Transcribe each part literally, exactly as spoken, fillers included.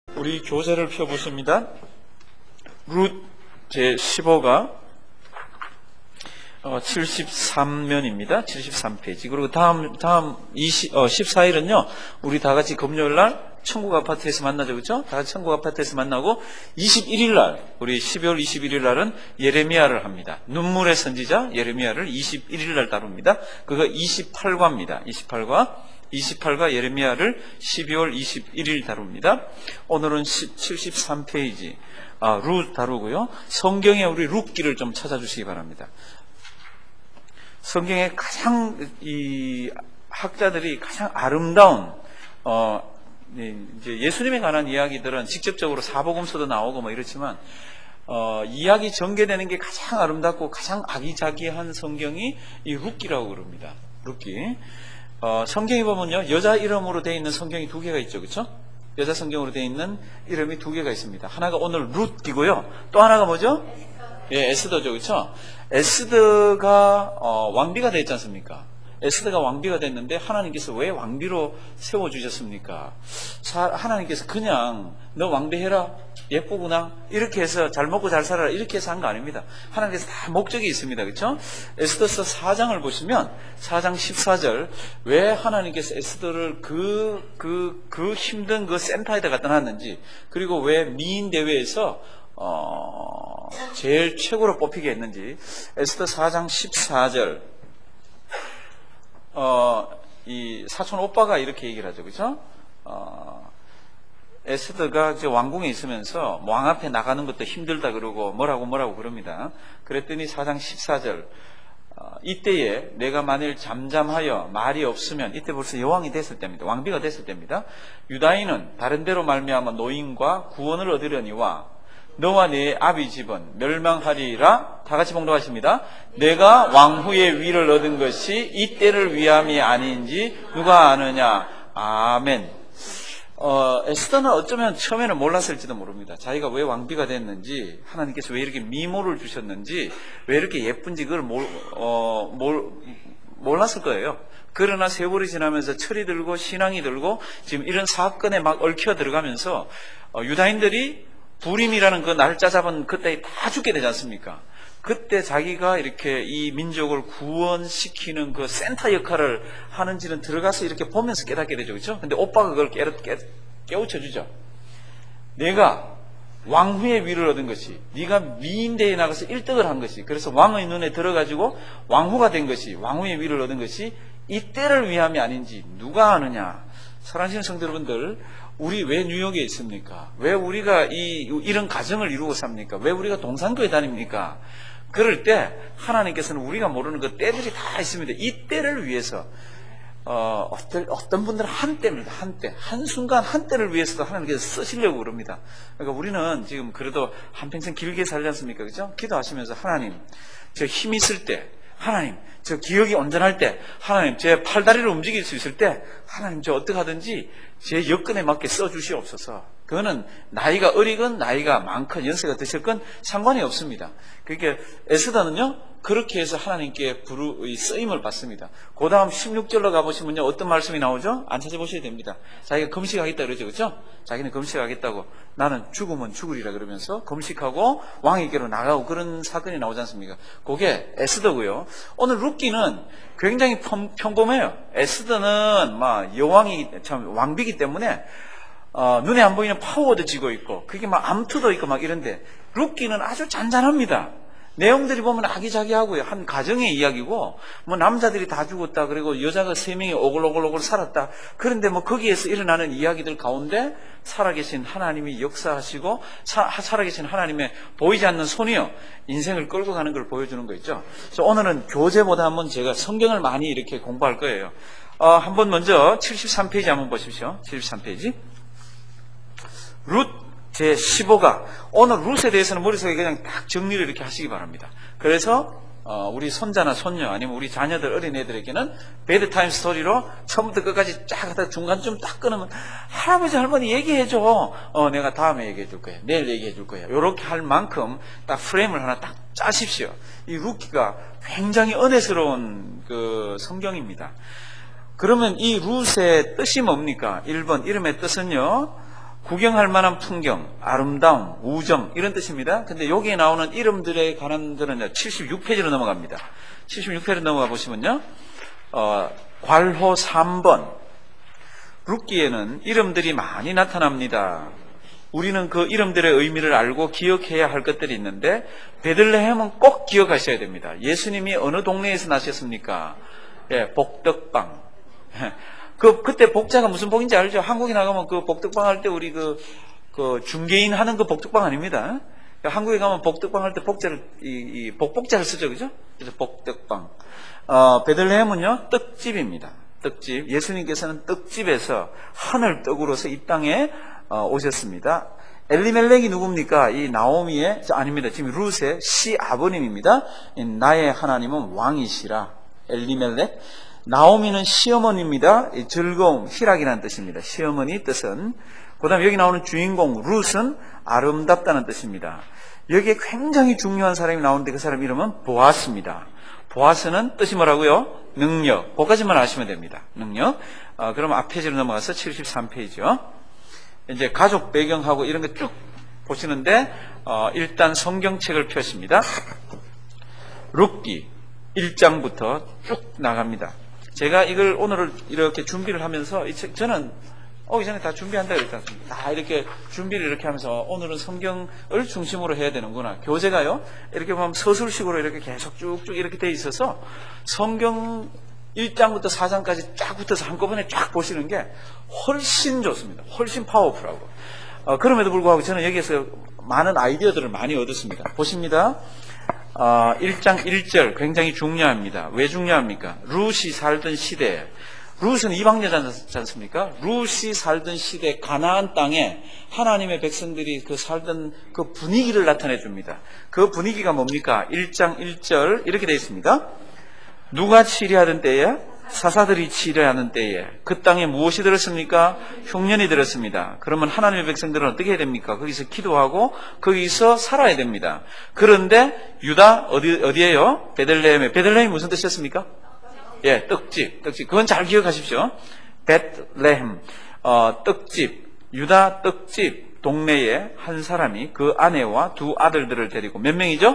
우리 교재를 펴보십니다. 룻 제십오가 어, 칠십삼 면입니다. 칠십삼 페이지. 그리고 다음, 다음 이십, 어, 십사 일은요, 우리 다 같이 금요일 날 천국 아파트에서 만나죠. 그렇죠? 다 같이 천국 아파트에서 만나고, 이십일 일 날, 우리 십이월 이십일 일 날은 예레미야를 합니다. 눈물의 선지자 예레미야를 이십일 일 날 다룹니다. 그거 이십팔 과입니다. 이십팔 과. 이십팔 과 예레미야를 십이월 이십일 일 다룹니다. 오늘은 칠십삼 페이지, 아, 룻 다루고요. 성경에 우리 룻기를 좀 찾아주시기 바랍니다. 성경에 가장 이 학자들이 가장 아름다운 어 이제 예수님에 관한 이야기들은 직접적으로 사복음서도 나오고 뭐 이렇지만 어 이야기 전개되는 게 가장 아름답고 가장 아기자기한 성경이 이 룻기라고 그럽니다. 룻기. 어 성경에 보면요, 여자 이름으로 되어 있는 성경이 두 개가 있죠, 그렇죠? 여자 성경으로 되어 있는 이름이 두 개가 있습니다. 하나가 오늘 룻기고요. 또 하나가 뭐죠? 예, 에스더죠, 그렇죠? 에스더가 어, 왕비가 됐지 않습니까? 에스더가 왕비가 됐는데 하나님께서 왜 왕비로 세워주셨습니까? 사, 하나님께서 그냥 너 왕비 해라, 예쁘구나, 이렇게 해서 잘 먹고 잘 살아라, 이렇게 해서 한 거 아닙니다. 하나님께서 다 목적이 있습니다. 그렇죠? 에스더서 사 장을 보시면 사 장 십사 절, 왜 하나님께서 에스더를 그, 그, 그 힘든 그 센터에다 갖다 놨는지, 그리고 왜 미인 대회에서 어, 제일 최고로 뽑히게 했는지, 에스더 사 장 십사 절, 어, 이 사촌 오빠가 이렇게 얘기를 하죠, 그죠? 어, 에스더가 이제 왕궁에 있으면서 왕 앞에 나가는 것도 힘들다 그러고 뭐라고 뭐라고 그럽니다. 그랬더니 사 장 십사 절, 어, 이때에 내가 만일 잠잠하여 말이 없으면, 이때 벌써 여왕이 됐을 때입니다. 왕비가 됐을 때입니다. 유다인은 다른 데로 말미암아 노임과 구원을 얻으려니와 너와 네 아비 집은 멸망하리라. 다 같이 봉독하십니다. 내가 왕후의 위를 얻은 것이 이때를 위함이 아닌지 누가 아느냐. 아멘. 어, 에스더는 어쩌면 처음에는 몰랐을지도 모릅니다. 자기가 왜 왕비가 됐는지, 하나님께서 왜 이렇게 미모를 주셨는지, 왜 이렇게 예쁜지 그걸 몰, 어, 몰, 몰랐을 거예요. 그러나 세월이 지나면서 철이 들고 신앙이 들고 지금 이런 사건에 막 얽혀 들어가면서 어, 유다인들이 부림이라는 그 날짜 잡은 그때 다 죽게 되지 않습니까? 그때 자기가 이렇게 이 민족을 구원시키는 그 센터 역할을 하는지는 들어가서 이렇게 보면서 깨닫게 되죠. 그렇죠? 근데 오빠가 그걸 깨, 깨, 깨우쳐 주죠. 내가 왕후의 위를 얻은 것이, 네가 미인대에 나가서 일 등을 한 것이, 그래서 왕의 눈에 들어가지고 왕후가 된 것이, 왕후의 위를 얻은 것이 이때를 위함이 아닌지 누가 아느냐. 사랑하시는 성도 여러분들, 우리 왜 뉴욕에 있습니까? 왜 우리가 이, 이런 가정을 이루고 삽니까? 왜 우리가 동산교회 다닙니까? 그럴 때 하나님께서는 우리가 모르는 그 때들이 다 있습니다. 이 때를 위해서 어, 어떤, 어떤 분들은 한때입니다. 한때. 한순간 한때를 위해서도 하나님께서 쓰시려고 그럽니다. 그러니까 우리는 지금 그래도 한평생 길게 살지 않습니까? 그죠? 기도하시면서 하나님, 저 힘 있을 때, 하나님, 저 기억이 온전할 때, 하나님, 제 팔다리를 움직일 수 있을 때, 하나님, 저 어떻게 하든지 제 여건에 맞게 써주시옵소서. 그거는 나이가 어리건 나이가 많건 연세가 드셨건 상관이 없습니다. 그러니까 에스더는요, 그렇게 해서 하나님께 부르, 쓰임을 받습니다. 그 다음 십육 절로 가보시면요, 어떤 말씀이 나오죠? 안 찾아보셔야 됩니다. 자기가 금식하겠다 그러죠, 그렇죠? 자기는 금식하겠다고, 나는 죽으면 죽으리라 그러면서 금식하고 왕에게로 나가고 그런 사건이 나오지 않습니까? 그게 에스더고요. 오늘 룻기는 굉장히 평범해요. 에스더는 막 여왕이 참 왕비기 때문에 어, 눈에 안 보이는 파워도 쥐고 있고, 그게 막 암투도 있고 막 이런데, 룻기는 아주 잔잔합니다. 내용들이 보면 아기자기하고요. 한 가정의 이야기고, 뭐 남자들이 다 죽었다, 그리고 여자가 세 명이 오글오글오글 살았다. 그런데 뭐 거기에서 일어나는 이야기들 가운데 살아계신 하나님이 역사하시고, 사, 살아계신 하나님의 보이지 않는 손이요, 인생을 끌고 가는 걸 보여주는 거 있죠. 그래서 오늘은 교재보다 한번 제가 성경을 많이 이렇게 공부할 거예요. 어, 한번 먼저 칠십삼 페이지 한번 보십시오. 칠십삼 페이지. 룻 제십오가, 오늘 룻에 대해서는 머릿속에 그냥 딱 정리를 이렇게 하시기 바랍니다. 그래서 어, 우리 손자나 손녀 아니면 우리 자녀들 어린애들에게는 베드타임 스토리로 처음부터 끝까지 쫙 하다가 중간쯤 딱 끊으면, 할아버지 할머니 얘기해줘. 어, 내가 다음에 얘기해 줄 거야, 내일 얘기해 줄 거야, 이렇게 할 만큼 딱 프레임을 하나 딱 짜십시오. 이 룻기가 굉장히 은혜스러운 그 성경입니다. 그러면 이 룻의 뜻이 뭡니까? 일 번 이름의 뜻은요, 구경할 만한 풍경, 아름다움, 우정 이런 뜻입니다. 근데 여기에 나오는 이름들에 관한 들은 칠십육 페이지로 넘어갑니다. 칠십육 페이지로 넘어가 보시면요. 어, 괄호 삼 번 룻기에는 이름들이 많이 나타납니다. 우리는 그 이름들의 의미를 알고 기억해야 할 것들이 있는데 베들레헴은 꼭 기억하셔야 됩니다. 예수님이 어느 동네에서 나셨습니까? 예, 복덕방. 그 그때 복자가 무슨 복인지 알죠? 한국에 나가면 그 복덕방 할 때 우리 그, 그 중개인 하는 그 복덕방 아닙니다. 한국에 가면 복덕방 할 때 복자를 이, 이 복복자를 쓰죠, 그죠? 그래서 복덕방. 어, 베들레헴은요 떡집입니다. 떡집. 예수님께서는 떡집에서 하늘 떡으로서 이 땅에 어, 오셨습니다. 엘리멜렉이 누굽니까? 이 나오미의 아닙니다. 지금 룻의 시아버님입니다. 나의 하나님은 왕이시라. 엘리멜렉. 나오미는 시어머니입니다. 즐거움, 희락이라는 뜻입니다. 시어머니 뜻은. 그 다음에 여기 나오는 주인공 룻은 아름답다는 뜻입니다. 여기에 굉장히 중요한 사람이 나오는데 그 사람 이름은 보아스입니다. 보아스는 뜻이 뭐라고요? 능력. 그것까지만 아시면 됩니다. 능력. 어, 그럼 앞 페이지로 넘어가서 칠십삼 페이지요. 이제 가족 배경하고 이런 거 쭉 보시는데 어, 일단 성경책을 펴십니다. 룻기 일 장부터 쭉 나갑니다. 제가 이걸 오늘 이렇게 준비를 하면서 이 책, 저는 오기 전에 다 준비한다 그랬잖아요. 다 이렇게 준비를 이렇게 하면서 오늘은 성경을 중심으로 해야 되는구나. 교재가요. 이렇게 보면 서술식으로 이렇게 계속 쭉쭉 이렇게 돼 있어서 성경 일 장부터 사 장까지 쫙 붙어서 한꺼번에 쫙 보시는 게 훨씬 좋습니다. 훨씬 파워풀하고. 어, 그럼에도 불구하고 저는 여기에서 많은 아이디어들을 많이 얻었습니다. 보십니다. 어, 일 장 일 절 굉장히 중요합니다. 왜 중요합니까? 룻이 살던 시대에, 룻은 이방여자지 않습니까? 룻이 살던 시대 가나안 땅에 하나님의 백성들이 그 살던 그 분위기를 나타내 줍니다. 그 분위기가 뭡니까? 일 장 일 절 이렇게 되어 있습니다. 누가 치리하던 때에? 사사들이 치리하는 때에 그 땅에 무엇이 들었습니까? 흉년이 들었습니다. 그러면 하나님의 백성들은 어떻게 해야 됩니까? 거기서 기도하고 거기서 살아야 됩니다. 그런데 유다 어디 어디예요? 베들레헴에. 베들레헴이 무슨 뜻이었습니까? 예, 떡집, 떡집. 그건 잘 기억하십시오. 베들레헴, 어, 떡집, 유다 떡집 동네에 한 사람이 그 아내와 두 아들들을 데리고 몇 명이죠?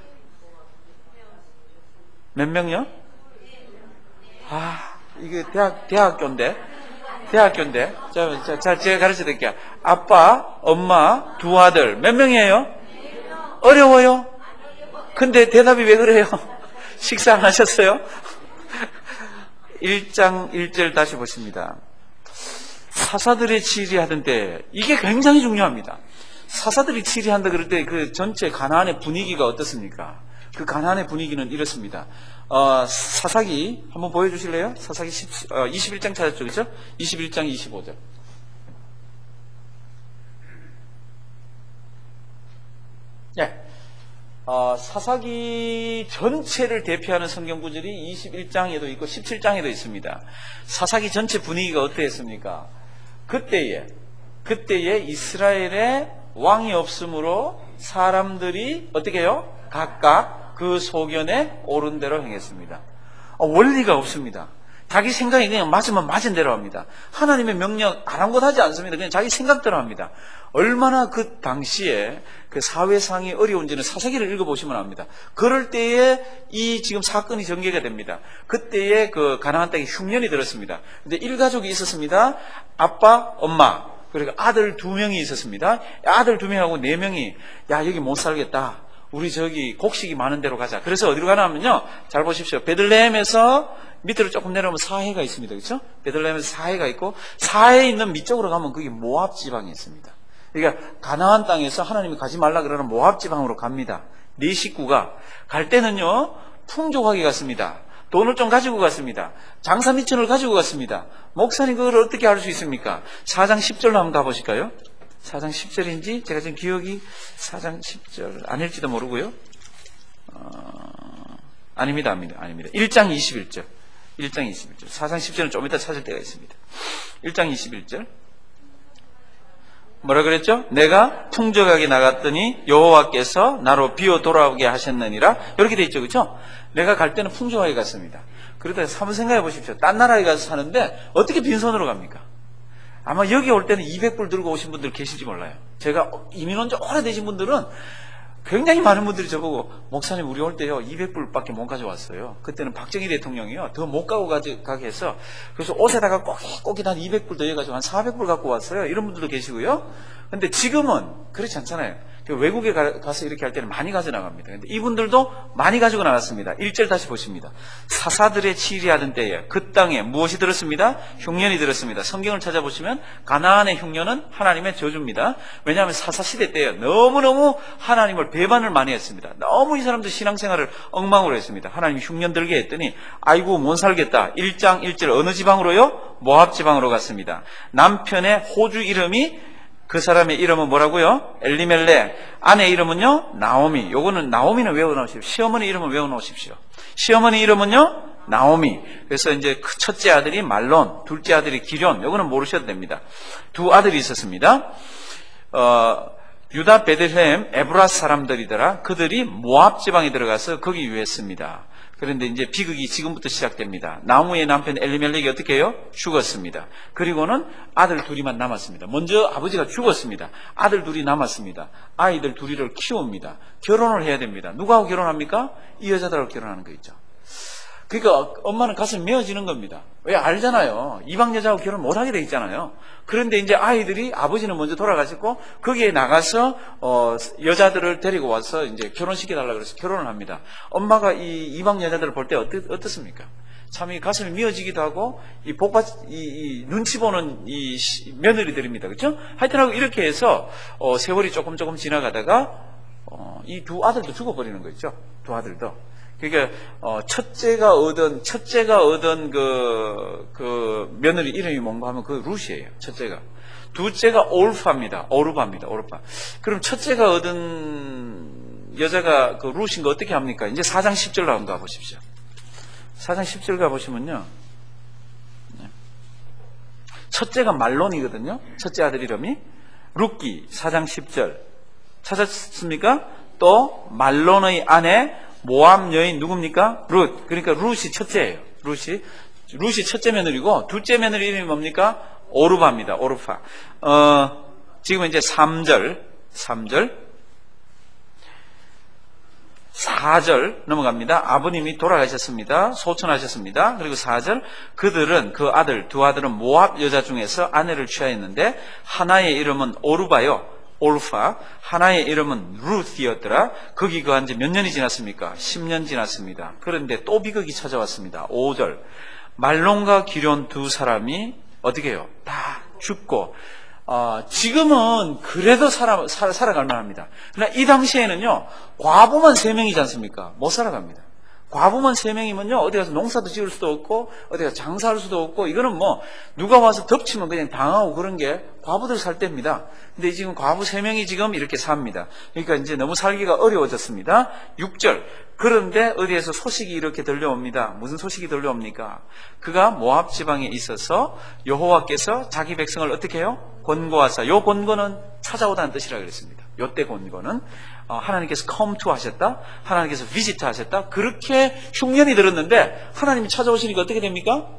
몇 명요? 아, 이게 대학, 대학교인데? 대학교인데? 자, 자, 자, 제가 가르쳐 드릴게요. 아빠, 엄마, 두 아들. 몇 명이에요? 어려워요? 근데 대답이 왜 그래요? 식사 안 하셨어요? 일 장 일 절 다시 보십니다. 사사들이 치리하던 때, 이게 굉장히 중요합니다. 사사들이 치리한다 그럴 때 그 전체 가나안의 분위기가 어떻습니까? 그 가나안의 분위기는 이렇습니다. 어, 사사기 한번 보여주실래요? 사사기 십, 어, 이십일 장 찾았죠, 그렇죠? 이십일 장 이십오 절. 예. 어, 사사기 전체를 대표하는 성경 구절이 이십일 장에도 있고 십칠 장에도 있습니다. 사사기 전체 분위기가 어떠했습니까? 그때에 그때에 이스라엘에 왕이 없으므로 사람들이 어떻게 해요? 각각 그 소견에 옳은 대로 행했습니다. 어, 원리가 없습니다. 자기 생각이 그냥 맞으면 맞은 대로 합니다. 하나님의 명령 아랑곳하지 않습니다. 그냥 자기 생각대로 합니다. 얼마나 그 당시에 그 사회상이 어려운지는 사사기를 읽어보시면 압니다. 그럴 때에 이 지금 사건이 전개가 됩니다. 그때에 그 가나안 땅에 흉년이 들었습니다. 근데 일가족이 있었습니다. 아빠, 엄마, 그리고 아들 두 명이 있었습니다. 아들 두 명하고 네 명이 야 여기 못 살겠다. 우리 저기 곡식이 많은 데로 가자. 그래서 어디로 가나 하면요. 잘 보십시오. 베들레헴에서 밑으로 조금 내려오면 사해가 있습니다. 그렇죠? 베들레헴에서 사해가 있고 사해에 있는 밑쪽으로 가면 그게 모압 지방이 있습니다. 그러니까 가나안 땅에서 하나님이 가지 말라 그러는 모압 지방으로 갑니다. 네 식구가 갈 때는요. 풍족하게 갔습니다. 돈을 좀 가지고 갔습니다. 장사 미천을 가지고 갔습니다. 목사님 그걸 어떻게 알 수 있습니까? 사 장 십 절로 한번 가보실까요? 사 장 십 절인지 제가 지금 기억이 사 장 십 절 아닐지도 모르고요. 어, 아닙니다, 아닙니다, 아닙니다. 일 장 이십일 절, 일 장 이십일 절. 사 장 십 절은 좀 이따 찾을 때가 있습니다. 일 장 이십일 절. 뭐라 그랬죠? 내가 풍족하게 나갔더니 여호와께서 나로 비어 돌아오게 하셨느니라. 이렇게 돼 있죠, 그렇죠? 내가 갈 때는 풍족하게 갔습니다. 그러다 한번 생각해 보십시오. 딴 나라에 가서 사는데 어떻게 빈손으로 갑니까? 아마 여기 올 때는 이백 불 들고 오신 분들 계실지 몰라요. 제가 이민 온 지 오래되신 분들은 굉장히 많은 분들이 저보고 목사님 우리 올 때요 이백 불밖에 못 가져왔어요. 그때는 박정희 대통령이요 더 못 가고 가지, 가게 해서 그래서 옷에다가 꼭꼭 한 이백 불 더해가지고 한 사백 불 갖고 왔어요. 이런 분들도 계시고요. 근데 지금은 그렇지 않잖아요. 외국에 가, 가서 이렇게 할 때는 많이 가져나갑니다. 근데 이분들도 많이 가지고 나갔습니다. 일 절 다시 보십니다. 사사들의 치리하던 때에 그 땅에 무엇이 들었습니다? 흉년이 들었습니다. 성경을 찾아보시면 가나안의 흉년은 하나님의 저주입니다. 왜냐하면 사사시대 때에 너무너무 하나님을 배반을 많이 했습니다. 너무 이 사람들 신앙생활을 엉망으로 했습니다. 하나님이 흉년 들게 했더니 아이고 못 살겠다. 일 장 일 절 어느 지방으로요? 모압 지방으로 갔습니다. 남편의 호주 이름이 그 사람의 이름은 뭐라고요? 엘리멜렉. 아내 이름은요? 나오미. 요거는 나오미는 외워놓으십시오. 시어머니 이름은 외워놓으십시오. 시어머니 이름은요? 나오미. 그래서 이제 그 첫째 아들이 말론, 둘째 아들이 기럨. 요거는 모르셔도 됩니다. 두 아들이 있었습니다. 어, 유다 베들레헴 에브라스 사람들이더라. 그들이 모압 지방에 들어가서 거기 유했습니다. 그런데 이제 비극이 지금부터 시작됩니다. 나무의 남편 엘리멜렉이 어떻게 해요? 죽었습니다. 그리고는 아들 둘이만 남았습니다. 먼저 아버지가 죽었습니다. 아들 둘이 남았습니다. 아이들 둘이를 키웁니다. 결혼을 해야 됩니다. 누구하고 결혼합니까? 이 여자들하고 결혼하는 거 있죠. 그러니까 엄마는 가슴 메어지는 겁니다. 왜? 알잖아요. 이방 여자하고 결혼 못하게 돼 있잖아요. 그런데 이제 아이들이 아버지는 먼저 돌아가셨고 거기에 나가서 어, 여자들을 데리고 와서 이제 결혼시켜달라고 그래서 결혼을 합니다. 엄마가 이 이방 여자들을 볼 때 어떻, 어떻습니까? 참 이 가슴이 미어지기도 하고 이 복받 이, 이 눈치 보는 이 며느리들입니다. 그렇죠? 하여튼하고 이렇게 해서 어, 세월이 조금 조금 지나가다가 어, 이 두 아들도 죽어버리는 거 있죠. 두 아들도. 그러니까 어, 첫째가 얻은 첫째가 얻은 그, 그 며느리 이름이 뭔가 하면 그 룻이에요. 첫째가. 둘째가 올파입니다. 오르바입니다. 오르바. 그럼 첫째가 얻은 여자가 그 룻인 거 어떻게 합니까? 이제 사 장 십 절 나온 거 보십시오. 사 장 십 절 가보시면요. 첫째가 말론이거든요. 첫째 아들 이름이. 룻기 사 장 십 절. 찾았습니까? 또 말론의 아내 모압 여인 누굽니까? 룻. 그러니까 룻이 첫째예요. 룻이. 룻이 첫째 며느리고 둘째 며느리 이름이 뭡니까? 오르바입니다. 오르파. 어, 지금 이제 삼 절, 삼 절, 사 절 넘어갑니다. 아버님이 돌아가셨습니다. 소천하셨습니다. 그리고 사 절, 그들은 그 아들, 두 아들은 모압 여자 중에서 아내를 취하였는데 하나의 이름은 오르바요. 올파. 하나의 이름은 루스였더라. 거기 거한 지 몇 년이 지났습니까? 십 년 지났습니다. 그런데 또 비극이 찾아왔습니다. 오 절. 말론과 기럨 두 사람이 어떻게 해요? 다 죽고 어, 지금은 그래도 살아, 살아, 살아갈 만합니다. 그러나 이 당시에는요 과부만 세 명이지 않습니까? 못 살아갑니다. 과부만 세 명이면요 어디 가서 농사도 지을 수도 없고 어디 가서 장사할 수도 없고 이거는 뭐 누가 와서 덮치면 그냥 당하고 그런 게 과부들 살 때입니다. 근데 지금 과부 세 명이 지금 이렇게 삽니다. 그러니까 이제 너무 살기가 어려워졌습니다. 육 절. 그런데 어디에서 소식이 이렇게 들려옵니다. 무슨 소식이 들려옵니까? 그가 모압 지방에 있어서 여호와께서 자기 백성을 어떻게 해요? 권고하사. 요 권고는 찾아오다는 뜻이라 그랬습니다. 요때 권고는 하나님께서 come to 하셨다. 하나님께서 visit 하셨다. 그렇게 흉년이 들었는데 하나님이 찾아오시니까 어떻게 됩니까?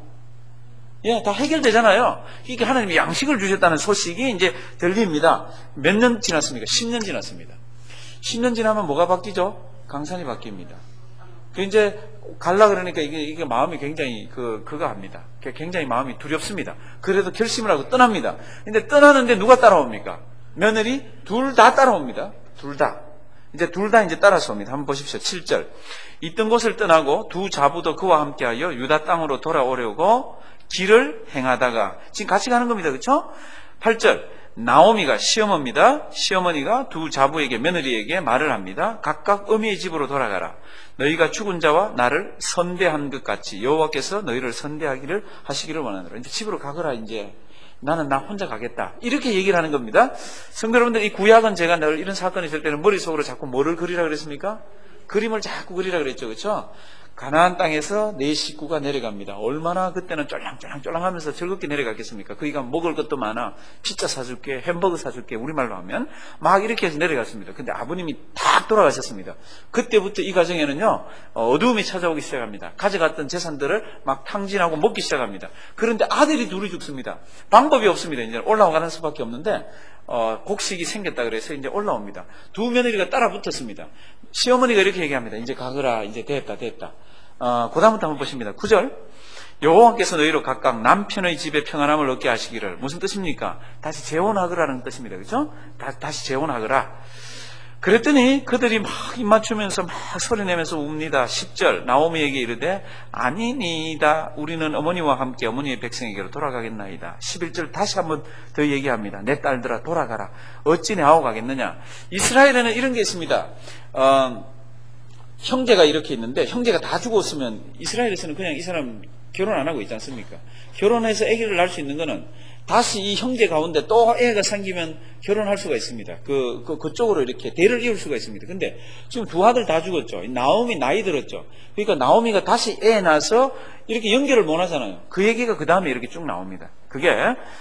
예, 다 해결되잖아요. 이게 하나님이 양식을 주셨다는 소식이 이제 들립니다. 몇 년 지났습니까? 십 년 지났습니다. 십 년 지나면 뭐가 바뀌죠? 강산이 바뀝니다. 그 이제 갈라 그러니까 이게, 이게 마음이 굉장히 그, 그거 합니다. 굉장히 마음이 두렵습니다. 그래도 결심을 하고 떠납니다. 근데 떠나는데 누가 따라옵니까? 며느리 둘 다 따라옵니다. 둘 다. 이제 둘 다 이제 따라서 옵니다. 한번 보십시오. 칠 절. 있던 곳을 떠나고 두 자부도 그와 함께하여 유다 땅으로 돌아오려고 길을 행하다가 지금 같이 가는 겁니다. 그렇죠? 팔 절. 나오미가 시어머니입니다. 시어머니가 두 자부에게 며느리에게 말을 합니다. 각각 어미의 집으로 돌아가라. 너희가 죽은 자와 나를 선대한 것 같이 여호와께서 너희를 선대하기를 하시기를 원하노라. 이제 집으로 가거라. 이제 나는 나 혼자 가겠다. 이렇게 얘기를 하는 겁니다. 성도 여러분들, 이 구약은 제가 늘 이런 사건이 있을 때는 머릿속으로 자꾸 뭐를 그리라 그랬습니까? 그림을 자꾸 그리라 그랬죠. 그렇죠? 가나안 땅에서 네 식구가 내려갑니다. 얼마나 그때는 쫄랑쫄랑쫄랑하면서 즐겁게 내려갔겠습니까? 거기가 먹을 것도 많아. 피자 사줄게, 햄버거 사줄게, 우리말로 하면 막 이렇게 해서 내려갔습니다. 근데 아버님이 딱 돌아가셨습니다. 그때부터 이 가정에는요 어두움이 찾아오기 시작합니다. 가져갔던 재산들을 막 탕진하고 먹기 시작합니다. 그런데 아들이 둘이 죽습니다. 방법이 없습니다. 이제 올라가는 수밖에 없는데 어, 곡식이 생겼다 그래서 이제 올라옵니다. 두 며느리가 따라 붙었습니다. 시어머니가 이렇게 얘기합니다. 이제 가거라. 이제 됐다 됐다. 어, 그 다음부터 한번 보십니다. 구 절. 여호와께서 너희로 각각 남편의 집에 평안함을 얻게 하시기를. 무슨 뜻입니까? 다시 재혼하거라는 뜻입니다. 그렇죠? 다, 다시 재혼하거라. 그랬더니 그들이 막 입맞추면서 막 소리내면서 웁니다. 십 절. 나오미에게 이르되 아니니다. 우리는 어머니와 함께 어머니의 백성에게로 돌아가겠나이다. 십일 절 다시 한번 더 얘기합니다. 내 딸들아 돌아가라. 어찌 내하고 가겠느냐. 이스라엘에는 이런 게 있습니다. 어, 형제가 이렇게 있는데 형제가 다 죽었으면 이스라엘에서는 그냥 이 사람 결혼 안 하고 있지 않습니까? 결혼해서 아기를 낳을 수 있는 거는 다시 이 형제 가운데 또 애가 생기면 결혼할 수가 있습니다. 그, 그, 그쪽으로 이렇게 대를 이을 수가 있습니다. 근데 지금 두 아들 다 죽었죠. 나오미 나이 들었죠. 그러니까 나오미가 다시 애 낳아서 이렇게 연결을 못 하잖아요. 그 얘기가 그 다음에 이렇게 쭉 나옵니다. 그게,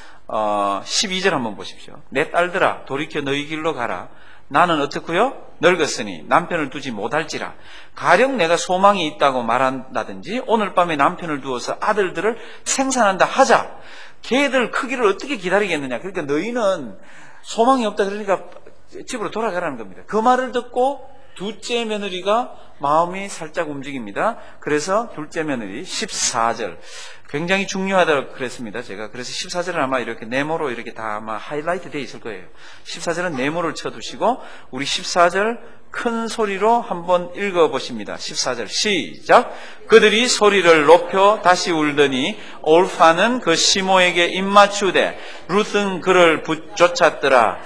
어, 십이 절 한번 보십시오. 내 딸들아, 돌이켜 너희 길로 가라. 나는 어떻고요? 늙었으니 남편을 두지 못할지라. 가령 내가 소망이 있다고 말한다든지 오늘 밤에 남편을 두어서 아들들을 생산한다 하자. 걔들 크기를 어떻게 기다리겠느냐. 그러니까 너희는 소망이 없다 그러니까 집으로 돌아가라는 겁니다. 그 말을 듣고 둘째 며느리가 마음이 살짝 움직입니다. 그래서 둘째 며느리 십사 절 굉장히 중요하다고 그랬습니다. 제가 그래서 십사 절은 아마 이렇게 네모로 이렇게 다 아마 하이라이트 되어 있을 거예요. 십사 절은 네모를 쳐두시고 우리 십사 절 큰 소리로 한번 읽어보십니다. 십사 절 시작. 그들이 소리를 높여 다시 울더니 올파는 그 시모에게 입맞추되 룻은 그를 붙쫓았더라.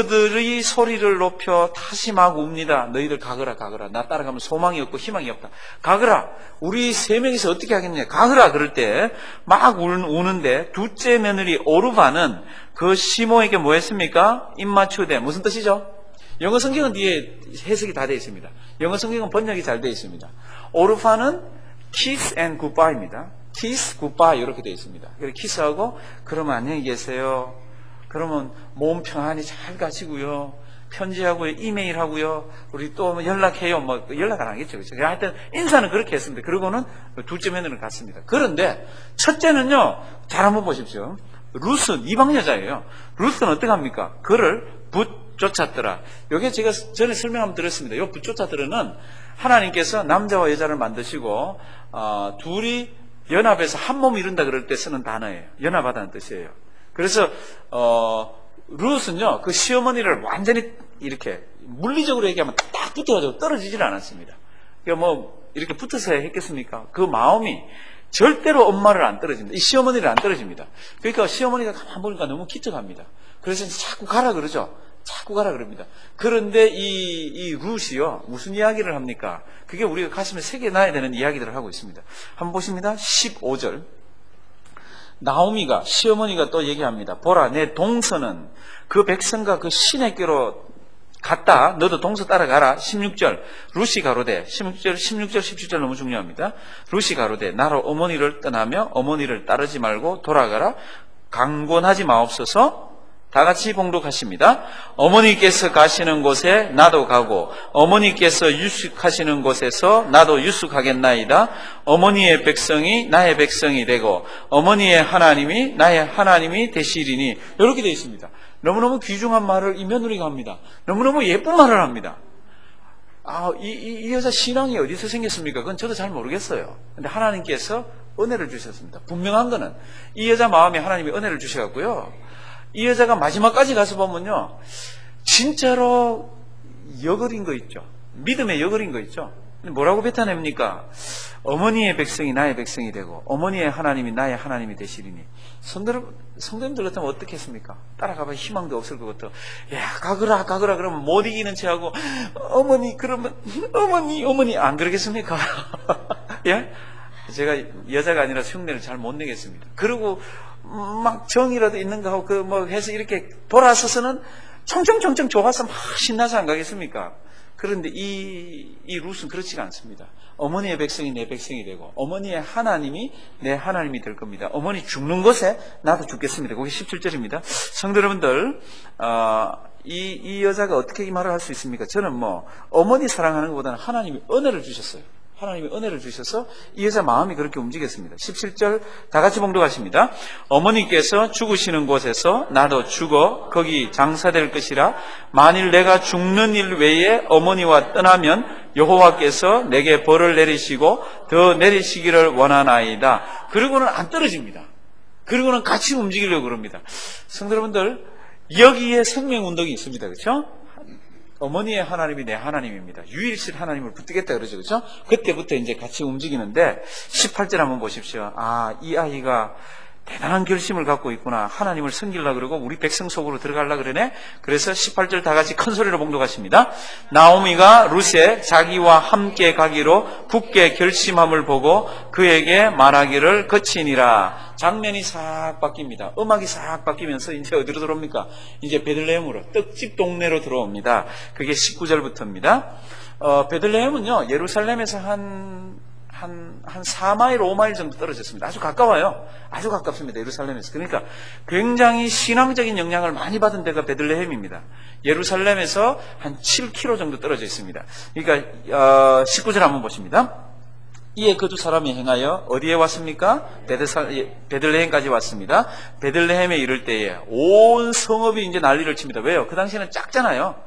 그들의 소리를 높여 다시 막 웁니다. 너희들 가거라 가거라. 나 따라가면 소망이 없고 희망이 없다. 가거라. 우리 세 명이서 어떻게 하겠냐. 가거라. 그럴 때 막 우는데 둘째 며느리 오르바는 그 시모에게 뭐 했습니까? 입맞추되. 무슨 뜻이죠? 영어 성경은 뒤에 해석이 다 되어 있습니다. 영어 성경은 번역이 잘 되어 있습니다. 오르파는 kiss and goodbye입니다. kiss, goodbye 이렇게 되어 있습니다. 그래서 키스하고 그러면 안녕히 계세요. 그러면 몸 평안히 잘 가시고요. 편지하고요, 이메일하고요. 우리 또 연락해요. 뭐 연락 안 하겠죠, 그렇죠? 하여튼 인사는 그렇게 했습니다. 그러고는 둘째 며느리는 갔습니다. 그런데 첫째는요, 잘 한번 보십시오. 룻은 이방 여자예요. 룻은 어떻게 합니까? 그를 붙쫓았더라. 요게 제가 전에 설명 한번 드렸습니다. 요 붙쫓았더라는 하나님께서 남자와 여자를 만드시고 어, 둘이 연합해서 한 몸 이룬다 그럴 때 쓰는 단어예요. 연합하다는 뜻이에요. 그래서 어, 룻은요 그 시어머니를 완전히 이렇게 물리적으로 얘기하면 딱 붙어가지고 떨어지질 않았습니다. 그러니까 뭐 이렇게 붙어서 했겠습니까? 그 마음이 절대로 엄마를 안 떨어집니다. 이 시어머니를 안 떨어집니다. 그러니까 시어머니가 가만 보니까 너무 기특합니다. 그래서 이제 자꾸 가라 그러죠. 자꾸 가라 그럽니다. 그런데 이, 이 룻이요 무슨 이야기를 합니까? 그게 우리가 가슴에 새겨놔야 되는 이야기들을 하고 있습니다. 한번 보십니다. 십오 절. 나오미가 시어머니가 또 얘기합니다. 보라 내 동서는 그 백성과 그 시내께로 갔다. 너도 동서 따라가라. 십육 절. 룻이 가로되 십육 절, 십육 절, 십칠 절 너무 중요합니다. 룻이 가로되 나로 어머니를 떠나며 어머니를 따르지 말고 돌아가라. 강권하지 마옵소서. 다 같이 봉독하십니다. 어머니께서 가시는 곳에 나도 가고 어머니께서 유숙하시는 곳에서 나도 유숙하겠나이다. 어머니의 백성이 나의 백성이 되고 어머니의 하나님이 나의 하나님이 되시리니. 이렇게 되어 있습니다. 너무너무 귀중한 말을 이 며느리가 합니다. 너무너무 예쁜 말을 합니다. 아, 이, 이, 이 여자 신앙이 어디서 생겼습니까? 그건 저도 잘 모르겠어요. 근데 하나님께서 은혜를 주셨습니다. 분명한 거는 이 여자 마음에 하나님이 은혜를 주셔갖고요. 이 여자가 마지막까지 가서 보면요. 진짜로 여걸인 거 있죠. 믿음의 여걸인 거 있죠. 뭐라고 뱉어냅니까? 어머니의 백성이 나의 백성이 되고 어머니의 하나님이 나의 하나님이 되시리니. 성도들, 성도님들 같으면 어떻게 했습니까? 따라가봐 희망도 없을 것 같아. 야 가거라 가거라 그러면 못 이기는 체하고 어머니 그러면 어머니 어머니 안 그러겠습니까? 예? 제가 여자가 아니라 흉내를 잘 못 내겠습니다. 그리고 막 정이라도 있는가 하고 그 뭐 해서 이렇게 돌아서서는 총총총총 좋아서 막 신나서 안 가겠습니까? 그런데 이, 이 룻은 그렇지가 않습니다. 어머니의 백성이 내 백성이 되고 어머니의 하나님이 내 하나님이 될 겁니다. 어머니 죽는 곳에 나도 죽겠습니다. 그게 십칠 절입니다. 성도 여러분들, 어, 이, 이 여자가 어떻게 이 말을 할 수 있습니까? 저는 뭐 어머니 사랑하는 것보다는 하나님이 은혜를 주셨어요. 하나님이 은혜를 주셔서 이 여자 마음이 그렇게 움직였습니다. 십칠 절 다 같이 봉독하십니다. 어머니께서 죽으시는 곳에서 나도 죽어 거기 장사될 것이라. 만일 내가 죽는 일 외에 어머니와 떠나면 여호와께서 내게 벌을 내리시고 더 내리시기를 원하나이다. 그리고는 안 떨어집니다. 그리고는 같이 움직이려고 그럽니다. 성도 여러분들, 여기에 생명운동이 있습니다. 그렇죠? 어머니의 하나님이 내 하나님입니다. 유일신 하나님을 붙들겠다 그러죠. 그렇죠? 그때부터 이제 같이 움직이는데 십팔 절 한번 보십시오. 아, 이 아이가 대단한 결심을 갖고 있구나. 하나님을 섬기려고 그러고 우리 백성 속으로 들어가려고 그러네. 그래서 십팔 절 다 같이 큰 소리로 봉독하십니다. 나오미가 룻에 자기와 함께 가기로 굳게 결심함을 보고 그에게 말하기를 거치니라. 장면이 싹 바뀝니다. 음악이 싹 바뀌면서 이제 어디로 들어옵니까? 이제 베들레헴으로, 떡집 동네로 들어옵니다. 그게 십구 절부터입니다. 어, 베들레헴은요, 예루살렘에서 한 한, 한 사 마일, 오 마일 정도 떨어졌습니다. 아주 가까워요. 아주 가깝습니다. 예루살렘에서. 그러니까 굉장히 신앙적인 영향을 많이 받은 데가 베들레헴입니다. 예루살렘에서 한 칠 킬로미터 정도 떨어져 있습니다. 그러니까, 어, 십구 절 한번 보십니다. 이에 그 두 사람이 행하여 어디에 왔습니까? 베들레헴까지 왔습니다. 베들레헴에 이를 때에 온 성읍이 이제 난리를 칩니다. 왜요? 그 당시에는 작잖아요.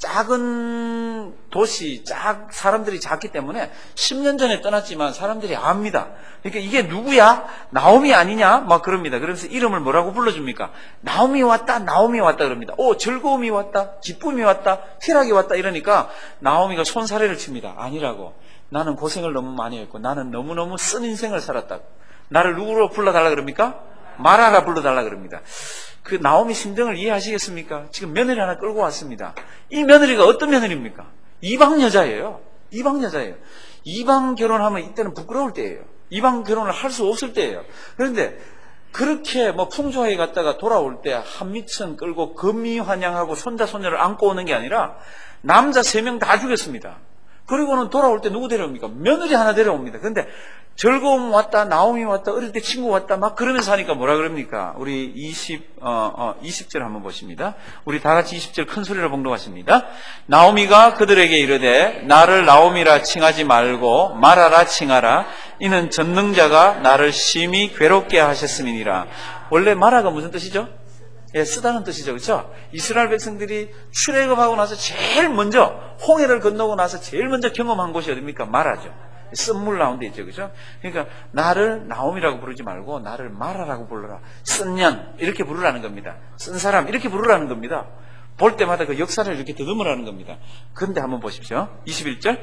작은 도시, 작, 사람들이 작기 때문에 십 년 전에 떠났지만 사람들이 압니다. 그러니까 이게 누구야? 나오미 아니냐? 막 그럽니다. 그래서 이름을 뭐라고 불러줍니까? 나오미 왔다, 나오미 왔다 그럽니다. 오, 즐거움이 왔다, 기쁨이 왔다, 희락이 왔다 이러니까 나오미가 손사래를 칩니다. 아니라고. 나는 고생을 너무 많이 했고 나는 너무너무 쓴 인생을 살았다. 나를 누구로 불러달라 그럽니까? 마라라 불러달라 그럽니다. 그 나오미 심정을 이해하시겠습니까? 지금 며느리 하나 끌고 왔습니다. 이 며느리가 어떤 며느리입니까? 이방 여자예요. 이방 여자예요. 이방 결혼하면 이때는 부끄러울 때예요. 이방 결혼을 할 수 없을 때예요. 그런데 그렇게 뭐 풍조하게 갔다가 돌아올 때 한미천 끌고 금미환영하고 손자 손녀를 안고 오는 게 아니라 남자 세 명 다 죽였습니다. 그리고는 돌아올 때 누구 데려옵니까? 며느리 하나 데려옵니다. 근데 즐거움 왔다, 나오미 왔다, 어릴 때 친구 왔다, 막 그러면서 하니까 뭐라 그럽니까? 우리 이십, 어, 어, 이십 절 한번 보십니다. 우리 다 같이 이십 절 큰 소리로 봉독하십니다. 나오미가 그들에게 이르되 나를 나오미라 칭하지 말고 마라라 칭하라. 이는 전능자가 나를 심히 괴롭게 하셨음이니라. 원래 마라가 무슨 뜻이죠? 예, 쓰다는 뜻이죠. 그렇죠? 이스라엘 백성들이 출애굽하고 나서 제일 먼저 홍해를 건너고 나서 제일 먼저 경험한 곳이 어디입니까? 마라죠. 쓴물 나온 데 있죠. 그렇죠? 그러니까 나를 나옴이라고 부르지 말고 나를 마라라고 불러라. 쓴 년 이렇게 부르라는 겁니다. 쓴 사람 이렇게 부르라는 겁니다. 볼 때마다 그 역사를 이렇게 더듬으라는 겁니다. 그런데 한번 보십시오. 이십일 절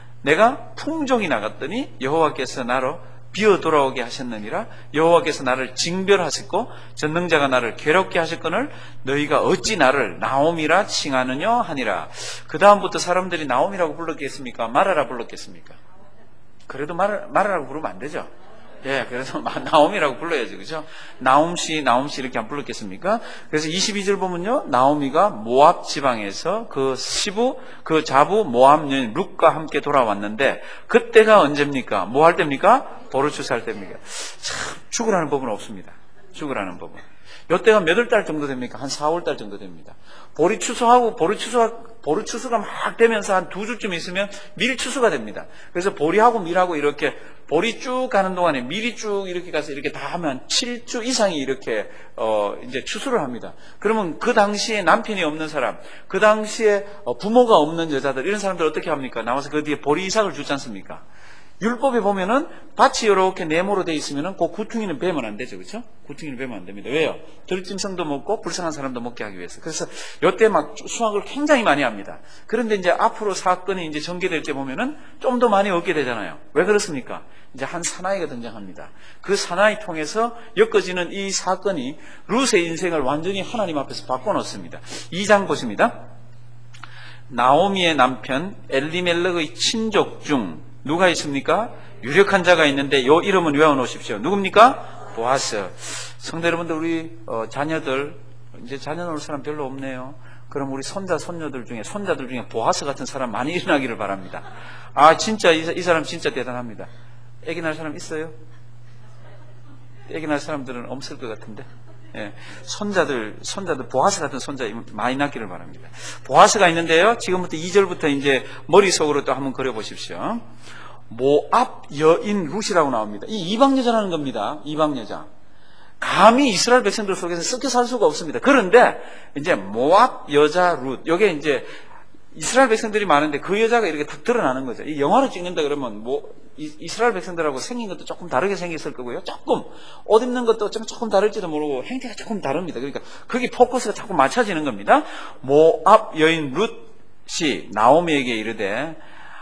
내가 풍종이 나갔더니 여호와께서 나로 비어 돌아오게 하셨느니라. 여호와께서 나를 징별하셨고 전능자가 나를 괴롭게 하셨거늘 너희가 어찌 나를 나옴이라 칭하느냐 하니라. 그 다음부터 사람들이 나옴이라고 불렀겠습니까? 마라라 불렀겠습니까? 그래도 말, 마라라고 부르면 안 되죠. 예, 그래서 나옴이라고 불러야죠. 그죠? 나옴씨, 나옴씨 이렇게 안 불렀겠습니까? 그래서 이십이 절 보면요. 나오미가 모압 지방에서 그 시부, 그 자부 모압 여인 룻과 함께 돌아왔는데 그때가 언제입니까? 뭐 할 때입니까? 보르추사 할 때입니까? 참, 죽으라는 법은 없습니다. 죽으라는 법은. 요때가 몇 월 달 정도 됩니까? 한 사월 달 정도 됩니다. 보리 추수하고 보리 추수가 보리 추수가 막 되면서 한 두 주쯤 있으면 밀 추수가 됩니다. 그래서 보리하고 밀하고 이렇게 보리 쭉 가는 동안에 밀이 쭉 이렇게 가서 이렇게 다 하면 칠 주 이상이 이렇게 어 이제 추수를 합니다. 그러면 그 당시에 남편이 없는 사람, 그 당시에 부모가 없는 여자들 이런 사람들 어떻게 합니까? 나와서 그 뒤에 보리 이삭을 주지 않습니까? 율법에 보면은 밭이 이렇게 네모로 돼 있으면은 그 구퉁이는 베면 안 되죠, 그렇죠? 구퉁이는 베면 안 됩니다. 왜요? 들짐승도 먹고 불쌍한 사람도 먹게 하기 위해서. 그래서 이때 막 수확을 굉장히 많이 합니다. 그런데 이제 앞으로 사건이 이제 전개될 때 보면은 좀 더 많이 얻게 되잖아요. 왜 그렇습니까? 이제 한 사나이가 등장합니다. 그 사나이 통해서 엮어지는 이 사건이 룻의 인생을 완전히 하나님 앞에서 바꿔놓습니다. 이 장 보십니다. 나오미의 남편 엘리멜렉의 친족 중 누가 있습니까? 유력한 자가 있는데 요 이름은 외워놓으십시오. 누굽니까? 보아스. 성도 여러분들, 우리 어, 자녀들 이제 자녀 놓을 사람 별로 없네요. 그럼 우리 손자, 손녀들 중에, 손자들 중에 보아스 같은 사람 많이 일어나기를 바랍니다. 아, 진짜, 이, 이 사람 진짜 대단합니다. 애기 낳을 사람 있어요? 애기 낳을 사람들은 없을 것 같은데. 예, 손자들, 손자들, 보아스 같은 손자 많이 낳기를 바랍니다. 보아스가 있는데요, 지금부터 이 절부터 이제 머릿속으로 또 한번 그려보십시오. 모압 여인 룻이라고 나옵니다. 이 이방 여자라는 겁니다. 이방 여자. 감히 이스라엘 백성들 속에서 섞여 살 수가 없습니다. 그런데 이제 모압 여자 룻, 이게 이제 이스라엘 백성들이 많은데 그 여자가 이렇게 탁 드러나는 거죠. 이 영화를 찍는다 그러면 뭐 이스라엘 백성들하고 생긴 것도 조금 다르게 생겼을 거고요. 조금 옷 입는 것도 좀 조금 다를지도 모르고 행태가 조금 다릅니다. 그러니까 거기 포커스가 자꾸 맞춰지는 겁니다. 모압 여인 룻이 나오미에게 이르되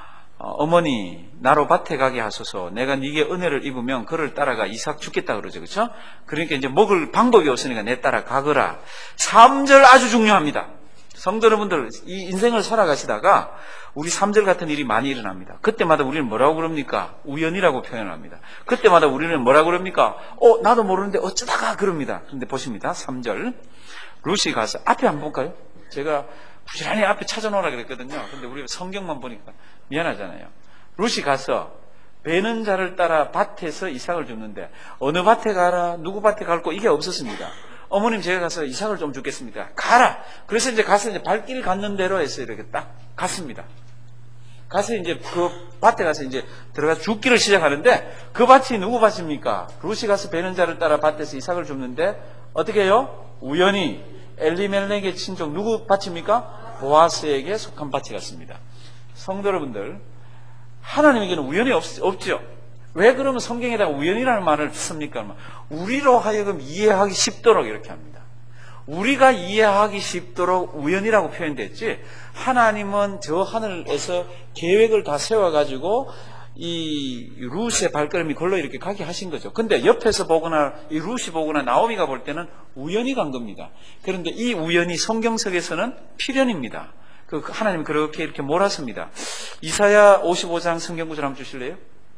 어머니 나로 밭에 가게 하소서. 내가 네게 은혜를 입으면 그를 따라가 이삭 죽겠다 그러죠. 그렇죠? 그러니까 이제 먹을 방법이 없으니까 내 따라 가거라. 삼 절 아주 중요합니다. 성도 여러분들, 이 인생을 살아가시다가 우리 삼 절 같은 일이 많이 일어납니다. 그때마다 우리는 뭐라고 그럽니까? 우연이라고 표현합니다. 그때마다 우리는 뭐라고 그럽니까? 어, 나도 모르는데 어쩌다가 그럽니다. 그런데 보십니다. 삼 절. 룻이 가서, 앞에 한번 볼까요? 제가 부지런히 앞에 찾아놓으라 그랬거든요. 근데 우리 성경만 보니까 미안하잖아요. 룻이 가서 베는 자를 따라 밭에서 이삭을 줍는데 어느 밭에 가라, 누구 밭에 갈 거 이게 없었습니다. 어머님 제가 가서 이삭을 좀 주겠습니다. 가라. 그래서 이제 가서 이제 발길 갔는 대로 해서 이렇게 딱 갔습니다. 가서 이제 그 밭에 가서 이제 들어가서 죽기를 시작하는데 그 밭이 누구 밭입니까? 룻이 가서 베는 자를 따라 밭에서 이삭을 줍는데 어떻게 해요? 우연히 엘리멜렉의 친족 누구 밭입니까? 보아스에게 속한 밭이 갔습니다. 성도 여러분들, 하나님에게는 우연이 없, 없죠. 왜 그러면 성경에다가 우연이라는 말을 씁니까? 우리로 하여금 이해하기 쉽도록 이렇게 합니다. 우리가 이해하기 쉽도록 우연이라고 표현됐지, 하나님은 저 하늘에서 계획을 다 세워가지고 이 룻의 발걸음이 걸러 이렇게 가게 하신 거죠. 근데 옆에서 보거나 이 룻이 보거나 나오미가 볼 때는 우연히 간 겁니다. 그런데 이 우연이 성경석에서는 필연입니다. 그 하나님이 그렇게 이렇게 몰았습니다. 이사야 오십오 장 성경 구절 한번 주실래요?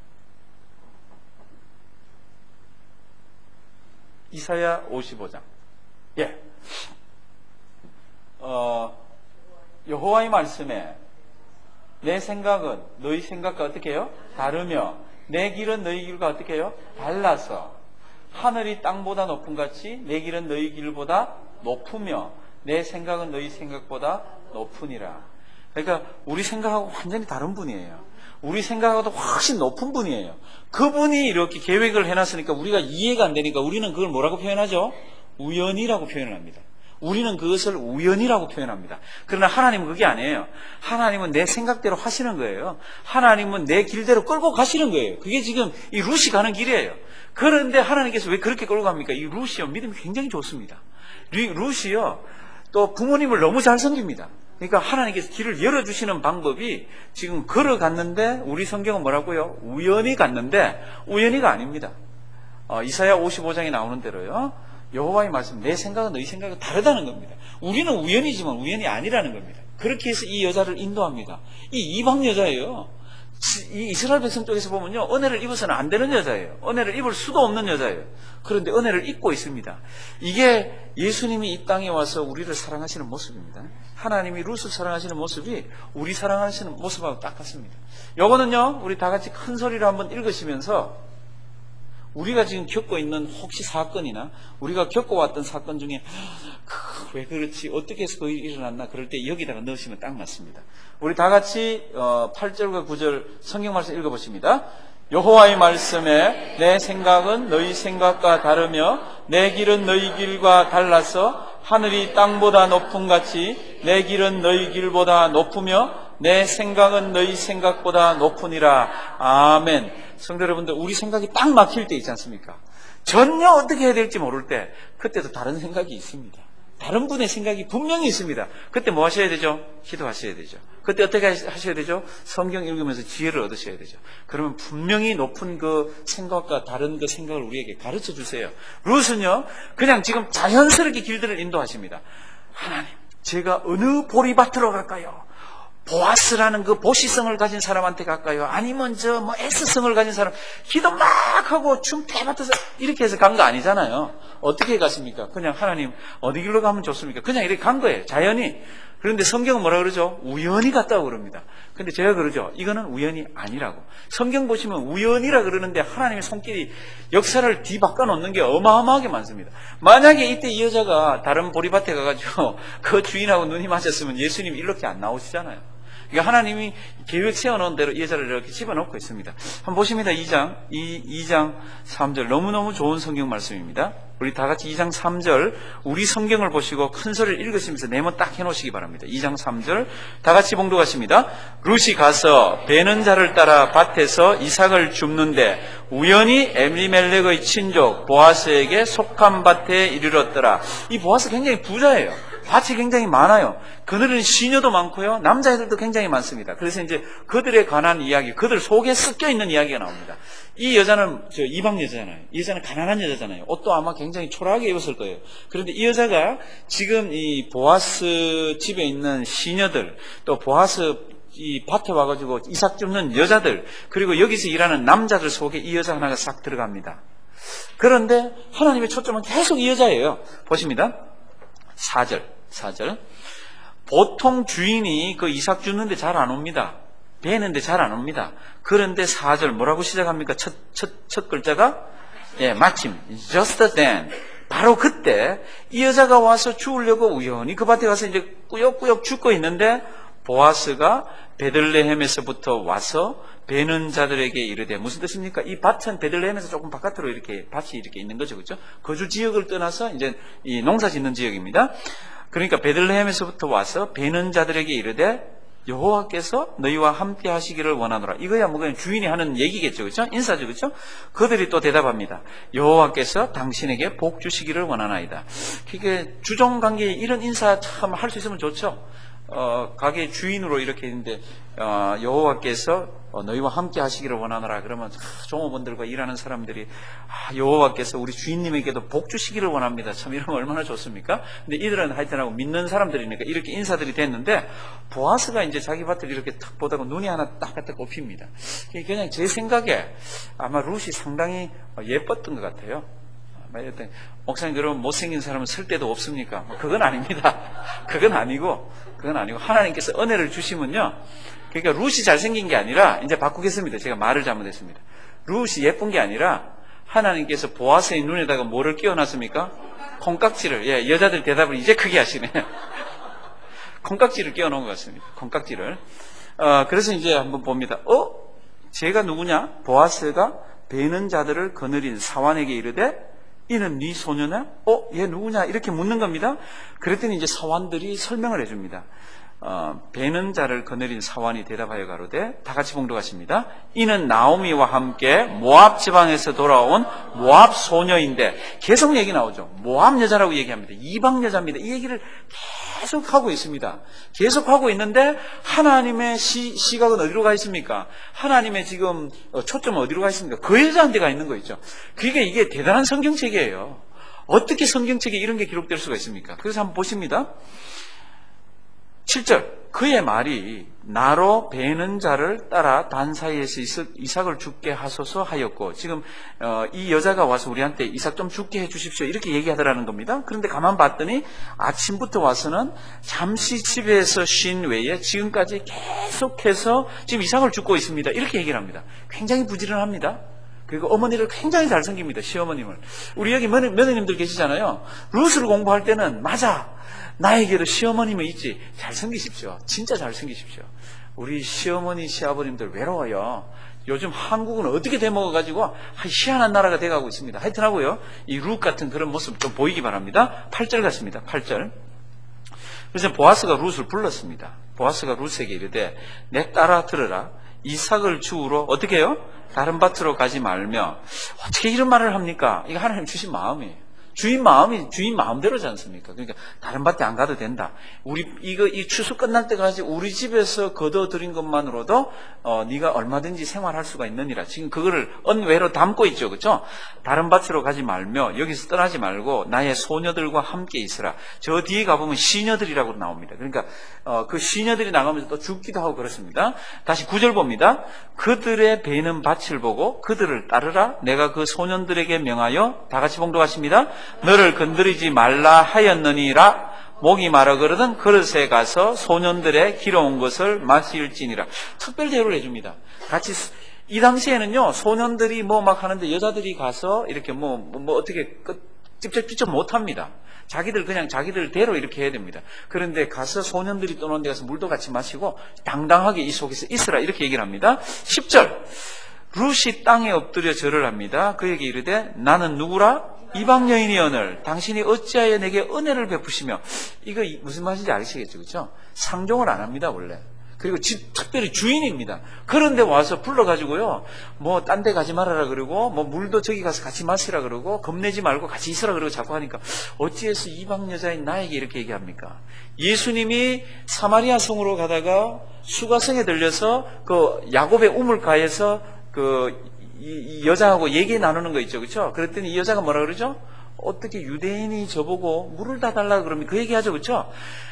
이사야 오십오 장. 예. 어, 여호와의 말씀에 내 생각은 너희 생각과 어떻게 해요? 다르며 내 길은 너희 길과 어떻게 해요? 달라서 하늘이 땅보다 높은 같이 내 길은 너희 길보다 높으며 내 생각은 너희 생각보다 높으니라. 그러니까 우리 생각하고 완전히 다른 분이에요. 우리 생각하고도 훨씬 높은 분이에요. 그분이 이렇게 계획을 해놨으니까 우리가 이해가 안 되니까 우리는 그걸 뭐라고 표현하죠? 우연이라고 표현을 합니다. 우리는 그것을 우연이라고 표현합니다. 그러나 하나님은 그게 아니에요. 하나님은 내 생각대로 하시는 거예요. 하나님은 내 길대로 끌고 가시는 거예요. 그게 지금 이 룻이 가는 길이에요. 그런데 하나님께서 왜 그렇게 끌고 갑니까? 이 룻이요, 믿음이 굉장히 좋습니다. 룻이요, 또 부모님을 너무 잘 섬깁니다. 그러니까 하나님께서 길을 열어주시는 방법이 지금 걸어갔는데, 우리 성경은 뭐라고요? 우연히 갔는데 우연히가 아닙니다. 어, 이사야 오십오 장에 나오는 대로요, 여호와의 말씀, 내 생각은 너희 생각은 다르다는 겁니다. 우리는 우연이지만 우연이 아니라는 겁니다. 그렇게 해서 이 여자를 인도합니다. 이 이방 여자예요. 이 이스라엘 백성 쪽에서 보면요, 은혜를 입어서는 안 되는 여자예요. 은혜를 입을 수도 없는 여자예요. 그런데 은혜를 입고 있습니다. 이게 예수님이 이 땅에 와서 우리를 사랑하시는 모습입니다. 하나님이 룻을 사랑하시는 모습이 우리 사랑하시는 모습하고 똑같습니다. 요거는요, 우리 다 같이 큰 소리로 한번 읽으시면서 우리가 지금 겪고 있는 혹시 사건이나 우리가 겪어왔던 사건 중에 왜 그렇지, 어떻게 해서 그게 일어났나, 그럴 때 여기다가 넣으시면 딱 맞습니다. 우리 다 같이 팔 절과 구 절 성경 말씀 읽어보십니다. 여호와의 말씀에 내 생각은 너희 생각과 다르며 내 길은 너희 길과 달라서 하늘이 땅보다 높음 같이 내 길은 너희 길보다 높으며 내 생각은 너희 생각보다 높으니라. 아멘. 성도 여러분들, 우리 생각이 딱 막힐 때 있지 않습니까? 전혀 어떻게 해야 될지 모를 때, 그때도 다른 생각이 있습니다. 다른 분의 생각이 분명히 있습니다. 그때 뭐 하셔야 되죠? 기도하셔야 되죠. 그때 어떻게 하셔야 되죠? 성경 읽으면서 지혜를 얻으셔야 되죠. 그러면 분명히 높은 그 생각과 다른 그 생각을 우리에게 가르쳐 주세요. 룻은요, 그냥 지금 자연스럽게 길들을 인도하십니다. 하나님, 제가 어느 보리밭으로 갈까요? 보아스라는 그 보시성을 가진 사람한테 갈까요? 아니면 저 뭐 S성을 가진 사람, 기도 막 하고 춤 대받아서 이렇게 해서 간 거 아니잖아요. 어떻게 갔습니까? 그냥 하나님 어디 길로 가면 좋습니까? 그냥 이렇게 간 거예요. 자연히. 그런데 성경은 뭐라 그러죠? 우연히 갔다고 그럽니다. 근데 제가 그러죠. 이거는 우연이 아니라고. 성경 보시면 우연이라 그러는데 하나님의 손길이 역사를 뒤바꿔 놓는 게 어마어마하게 많습니다. 만약에 이때 이 여자가 다른 보리밭에 가가지고 그 주인하고 눈이 맞았으면 예수님 이렇게 안 나오시잖아요. 그러니까 하나님이 계획 세워놓은 대로 이 여자를 이렇게 집어넣고 있습니다. 한번 보십니다. 이 장, 이, 이 장 삼 절. 너무너무 좋은 성경 말씀입니다. 우리 다 같이 이 장 삼 절, 우리 성경을 보시고 큰 소리를 읽으시면서 네모 딱 해놓으시기 바랍니다. 이 장 삼 절, 다 같이 봉독하십니다. 룻이 가서 베는 자를 따라 밭에서 이삭을 줍는데 우연히 엘리멜렉의 친족 보아스에게 속한 밭에 이르렀더라. 이 보아스 굉장히 부자예요. 밭이 굉장히 많아요. 그들은 시녀도 많고요. 남자애들도 굉장히 많습니다. 그래서 이제 그들에 관한 이야기, 그들 속에 섞여 있는 이야기가 나옵니다. 이 여자는 저 이방 여자잖아요. 이 여자는 가난한 여자잖아요. 옷도 아마 굉장히 초라하게 입었을 거예요. 그런데 이 여자가 지금 이 보아스 집에 있는 시녀들, 또 보아스 이 밭에 와가지고 이삭 줍는 여자들, 그리고 여기서 일하는 남자들 속에 이 여자 하나가 싹 들어갑니다. 그런데 하나님의 초점은 계속 이 여자예요. 보십니다. 사 절. 사 절. 보통 주인이 그 이삭 주는데 잘 안 옵니다. 베는데 잘 안 옵니다. 그런데 사 절 뭐라고 시작합니까? 첫, 첫, 첫 글자가? 예, 마침. just then. 바로 그때 이 여자가 와서 주우려고 우연히 그 밭에 가서 이제 꾸역꾸역 죽고 있는데 보아스가 베들레헴에서부터 와서 베는 자들에게 이르되, 무슨 뜻입니까? 이 밭은 베들레헴에서 조금 바깥으로 이렇게 밭이 이렇게 있는 거죠. 그렇죠? 거주 지역을 떠나서 이제 이 농사 짓는 지역입니다. 그러니까 베들레헴에서부터 와서 베는 자들에게 이르되 여호와께서 너희와 함께 하시기를 원하노라. 이거야 뭐 그냥 주인이 하는 얘기겠죠. 그렇죠? 인사죠. 그렇죠? 그들이 또 대답합니다. 여호와께서 당신에게 복 주시기를 원하나이다. 그게 주종 관계에 이런 인사 참 할 수 있으면 좋죠. 어, 가게 주인으로 이렇게 있는데 어, 여호와께서 어, 너희와 함께 하시기를 원하노라. 그러면 아, 종업원들과 일하는 사람들이 아, 여호와께서 우리 주인님에게도 복 주시기를 원합니다. 참 이러면 얼마나 좋습니까? 근데 이들은 하여튼하고 믿는 사람들이니까 이렇게 인사들이 됐는데 보아스가 이제 자기 밭을 이렇게 탁 보다가 눈이 하나 딱 갖다 꼽힙니다. 그냥 제 생각에 아마 룻이 상당히 예뻤던 것 같아요. 목사님, 그러면 못생긴 사람은 쓸 데도 없습니까? 그건 아닙니다. 그건 아니고, 그건 아니고, 하나님께서 은혜를 주시면요. 그러니까 룻이 잘생긴 게 아니라, 이제 바꾸겠습니다. 제가 말을 잘못했습니다. 룻이 예쁜 게 아니라, 하나님께서 보아스의 눈에다가 뭐를 끼워놨습니까? 콩깍지를. 예, 여자들 대답을 이제 크게 하시네. 콩깍지를 끼워놓은 것 같습니다. 콩깍지를. 어, 그래서 이제 한번 봅니다. 어? 제가 누구냐? 보아스가 베는 자들을 거느린 사환에게 이르되, 이는 네 소녀냐? 어? 얘 누구냐? 이렇게 묻는 겁니다. 그랬더니 이제 사환들이 설명을 해줍니다. 어, 베는 자를 거느린 사환이 대답하여 가로되, 다 같이 봉독하십니다. 이는 나오미와 함께 모압 지방에서 돌아온 모압 소녀인데, 계속 얘기 나오죠. 모압 여자라고 얘기합니다. 이방 여자입니다. 이 얘기를 계속 하고 있습니다. 계속 하고 있는데 하나님의 시, 시각은 어디로 가 있습니까? 하나님의 지금 초점은 어디로 가 있습니까? 그 여자한테 가 있는 거 있죠. 그게 이게 대단한 성경책이에요. 어떻게 성경책에 이런 게 기록될 수가 있습니까? 그래서 한번 보십니다. 칠 절. 그의 말이 나로 베는 자를 따라 단 사이에서 이삭을 죽게 하소서 하였고, 지금 어, 이 여자가 와서 우리한테 이삭 좀 죽게 해주십시오 이렇게 얘기하더라는 겁니다. 그런데 가만 봤더니 아침부터 와서는 잠시 집에서 쉰 외에 지금까지 계속해서 지금 이삭을 죽고 있습니다 이렇게 얘기를 합니다. 굉장히 부지런합니다. 그리고 어머니를 굉장히 잘 섬깁니다. 시어머님을. 우리 여기 며느님들 계시잖아요. 룻을 공부할 때는 맞아, 나에게도 시어머님이 있지, 잘 섬기십시오. 진짜 잘 섬기십시오. 우리 시어머니 시아버님들 외로워요. 요즘 한국은 어떻게 돼먹어가지고 희한한 나라가 돼가고 있습니다. 하여튼하고요, 이 룻 같은 그런 모습 좀 보이기 바랍니다. 팔 절 같습니다. 팔 절. 그래서 보아스가 룻을 불렀습니다. 보아스가 룻에게 이르되 내 딸아 들으라. 이삭을 주우러 어떻게 해요? 다른 밭으로 가지 말며. 어떻게 이런 말을 합니까? 이거 하나님 주신 마음이에요. 주인 마음이 주인 마음대로지 않습니까? 그러니까 다른 밭에 안 가도 된다. 우리 이거 이 추수 끝날 때까지 우리 집에서 거둬들인 것만으로도 어, 네가 얼마든지 생활할 수가 있느니라. 지금 그거를 언외로 담고 있죠, 그렇죠? 다른 밭으로 가지 말며 여기서 떠나지 말고 나의 소녀들과 함께 있으라. 저 뒤에 가보면 시녀들이라고 나옵니다. 그러니까 어, 그 시녀들이 나가면서 또 죽기도 하고 그렇습니다. 다시 구 절 봅니다. 그들의 베는 밭을 보고 그들을 따르라. 내가 그 소년들에게 명하여 다 같이 봉독하십니다. 너를 건드리지 말라 하였느니라. 목이 마르 그러던 그릇에 가서 소년들의 길어온 것을 마실지니라. 특별 대우를 해줍니다. 같이 이 당시에는요 소년들이 뭐 막 하는데 여자들이 가서 이렇게 뭐 뭐 어떻게 직접 직접 못합니다. 자기들 그냥 자기들 대로 이렇게 해야 됩니다. 그런데 가서 소년들이 떠놓은 데 가서 물도 같이 마시고 당당하게 이 속에서 있으라 이렇게 얘기를 합니다. 십 절 룻이 땅에 엎드려 절을 합니다. 그에게 이르되 나는 누구라? 이방 여인이여늘 당신이 어찌하여 내게 은혜를 베푸시며. 이거 무슨 말인지 아시겠죠, 그렇죠? 상종을 안 합니다 원래. 그리고 집, 특별히 주인입니다. 그런데 와서 불러가지고요, 뭐, 딴 데 가지 말아라 그러고, 뭐, 물도 저기 가서 같이 마시라 그러고, 겁내지 말고 같이 있으라 그러고 자꾸 하니까, 어찌해서 이방 여자인 나에게 이렇게 얘기합니까? 예수님이 사마리아 성으로 가다가 수가성에 들려서 그 야곱의 우물가에서 그 이, 이 여자하고 얘기 나누는 거 있죠, 그렇죠? 그랬더니 이 여자가 뭐라 그러죠? 어떻게 유대인이 저보고 물을 다 달라 그러면 그 얘기하죠, 그렇죠?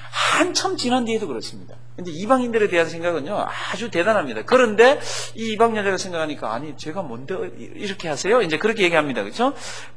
한참 지난 뒤에도 그렇습니다. 근데 이방인들에 대한 생각은요 아주 대단합니다. 그런데 이 이방 여자가 생각하니까 아니 제가 뭔데 이렇게 하세요? 이제 그렇게 얘기합니다, 그렇죠?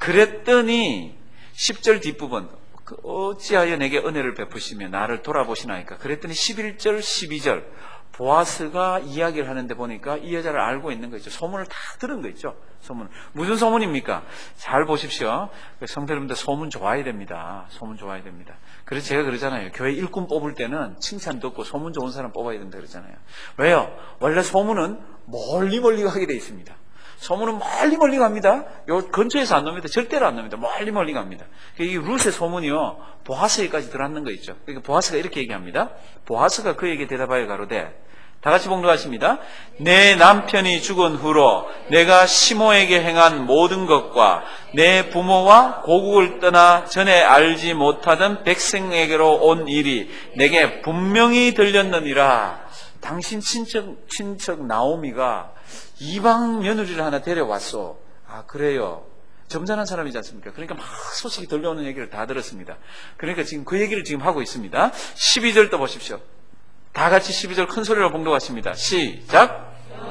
그랬더니 십 절 뒷부분 어찌하여 내게 은혜를 베푸시며 나를 돌아보시나이까. 그랬더니 십일 절 십이 절 보아스가 이야기를 하는데 보니까 이 여자를 알고 있는 거 있죠. 소문을 다 들은 거 있죠. 소문. 무슨 소문입니까? 잘 보십시오. 성도 여러분들 소문 좋아야 됩니다. 소문 좋아야 됩니다. 그래서 제가 그러잖아요. 교회 일꾼 뽑을 때는 칭찬 듣고 소문 좋은 사람 뽑아야 된다 그러잖아요. 왜요? 원래 소문은 멀리 멀리 가게 돼 있습니다. 소문은 멀리 멀리 갑니다. 요 근처에서 안 놉니다. 절대로 안 놉니다. 멀리 멀리 갑니다. 이 룻의 소문이요 보아스에까지 들어왔는 거 있죠. 그러니까 보아스가 이렇게 얘기합니다. 보아스가 그에게 대답하여 가로되 다 같이 봉독하십니다. 내 남편이 죽은 후로 내가 시모에게 행한 모든 것과 내 부모와 고국을 떠나 전에 알지 못하던 백성에게로 온 일이 내게 분명히 들렸느니라. 당신 친척 친척 나오미가 이방 며느리를 하나 데려왔어. 아 그래요. 점잖은 사람이지 않습니까? 그러니까 막 소식이 들려오는 얘기를 다 들었습니다. 그러니까 지금 그 얘기를 지금 하고 있습니다. 십이 절 또 보십시오. 다 같이 십이 절 큰 소리로 봉독하십니다. 시작.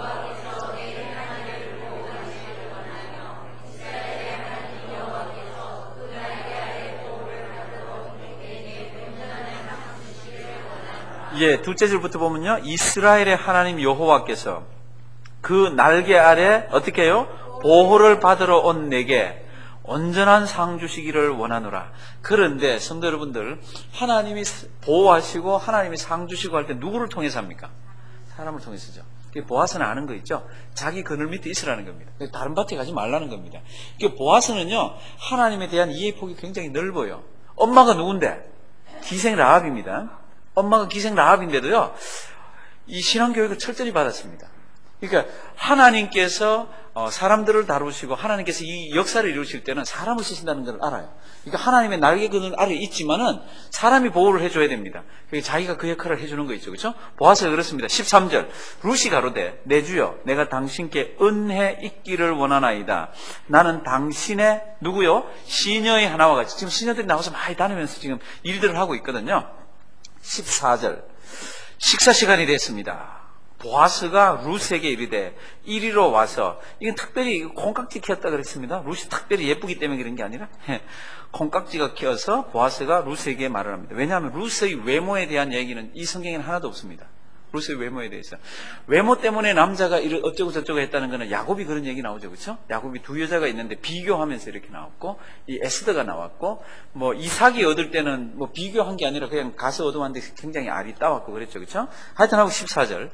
예, 둘째 줄부터 보면요. 이스라엘의 하나님 여호와께서 그 날개 아래 어떻게 해요? 보호를 받으러 온 내게 온전한 상 주시기를 원하노라. 그런데 성도 여러분들, 하나님이 보호하시고 하나님이 상 주시고 할 때 누구를 통해서 합니까? 사람을 통해서죠. 보아스는 아는 거 있죠? 자기 그늘 밑에 있으라는 겁니다. 다른 밭에 가지 말라는 겁니다. 보아스는요 하나님에 대한 이해 폭이 굉장히 넓어요. 엄마가 누군데? 기생 라합입니다. 엄마가 기생 라합인데도요 이 신앙교육을 철저히 받았습니다. 그러니까 하나님께서 사람들을 다루시고 하나님께서 이 역사를 이루실 때는 사람을 쓰신다는 걸 알아요. 그러니까 하나님의 날개 그늘 아래 있지만은 사람이 보호를 해줘야 됩니다. 그러니까 자기가 그 역할을 해주는 거 있죠, 그렇죠? 보아스가 그렇습니다. 십삼 절 룻이 가로되 내 주여 내가 당신께 은혜 있기를 원하나이다. 나는 당신의 누구요? 시녀의 하나와 같이. 지금 시녀들이 나와서 많이 다니면서 지금 일들을 하고 있거든요. 십사 절 식사 시간이 됐습니다. 보아스가 룻에게 이르되 이리로 와서, 이건 특별히 콩깍지 켰다 그랬습니다. 룻이 특별히 예쁘기 때문에 그런 게 아니라 콩깍지가 켜서 보아스가 룻에게 말을 합니다. 왜냐하면 룻의 외모에 대한 얘기는 이 성경에는 하나도 없습니다. 룻의 외모에 대해서. 외모 때문에 남자가 어쩌고 저쩌고 했다는 거는 야곱이 그런 얘기 나오죠, 그렇죠? 야곱이 두 여자가 있는데 비교하면서 이렇게 나왔고, 이 에스더가 나왔고, 뭐 이삭이 얻을 때는 뭐 비교한 게 아니라 그냥 가서 얻어왔는데 굉장히 알이 따왔고 그랬죠, 그렇죠? 하여튼 하고 십사 절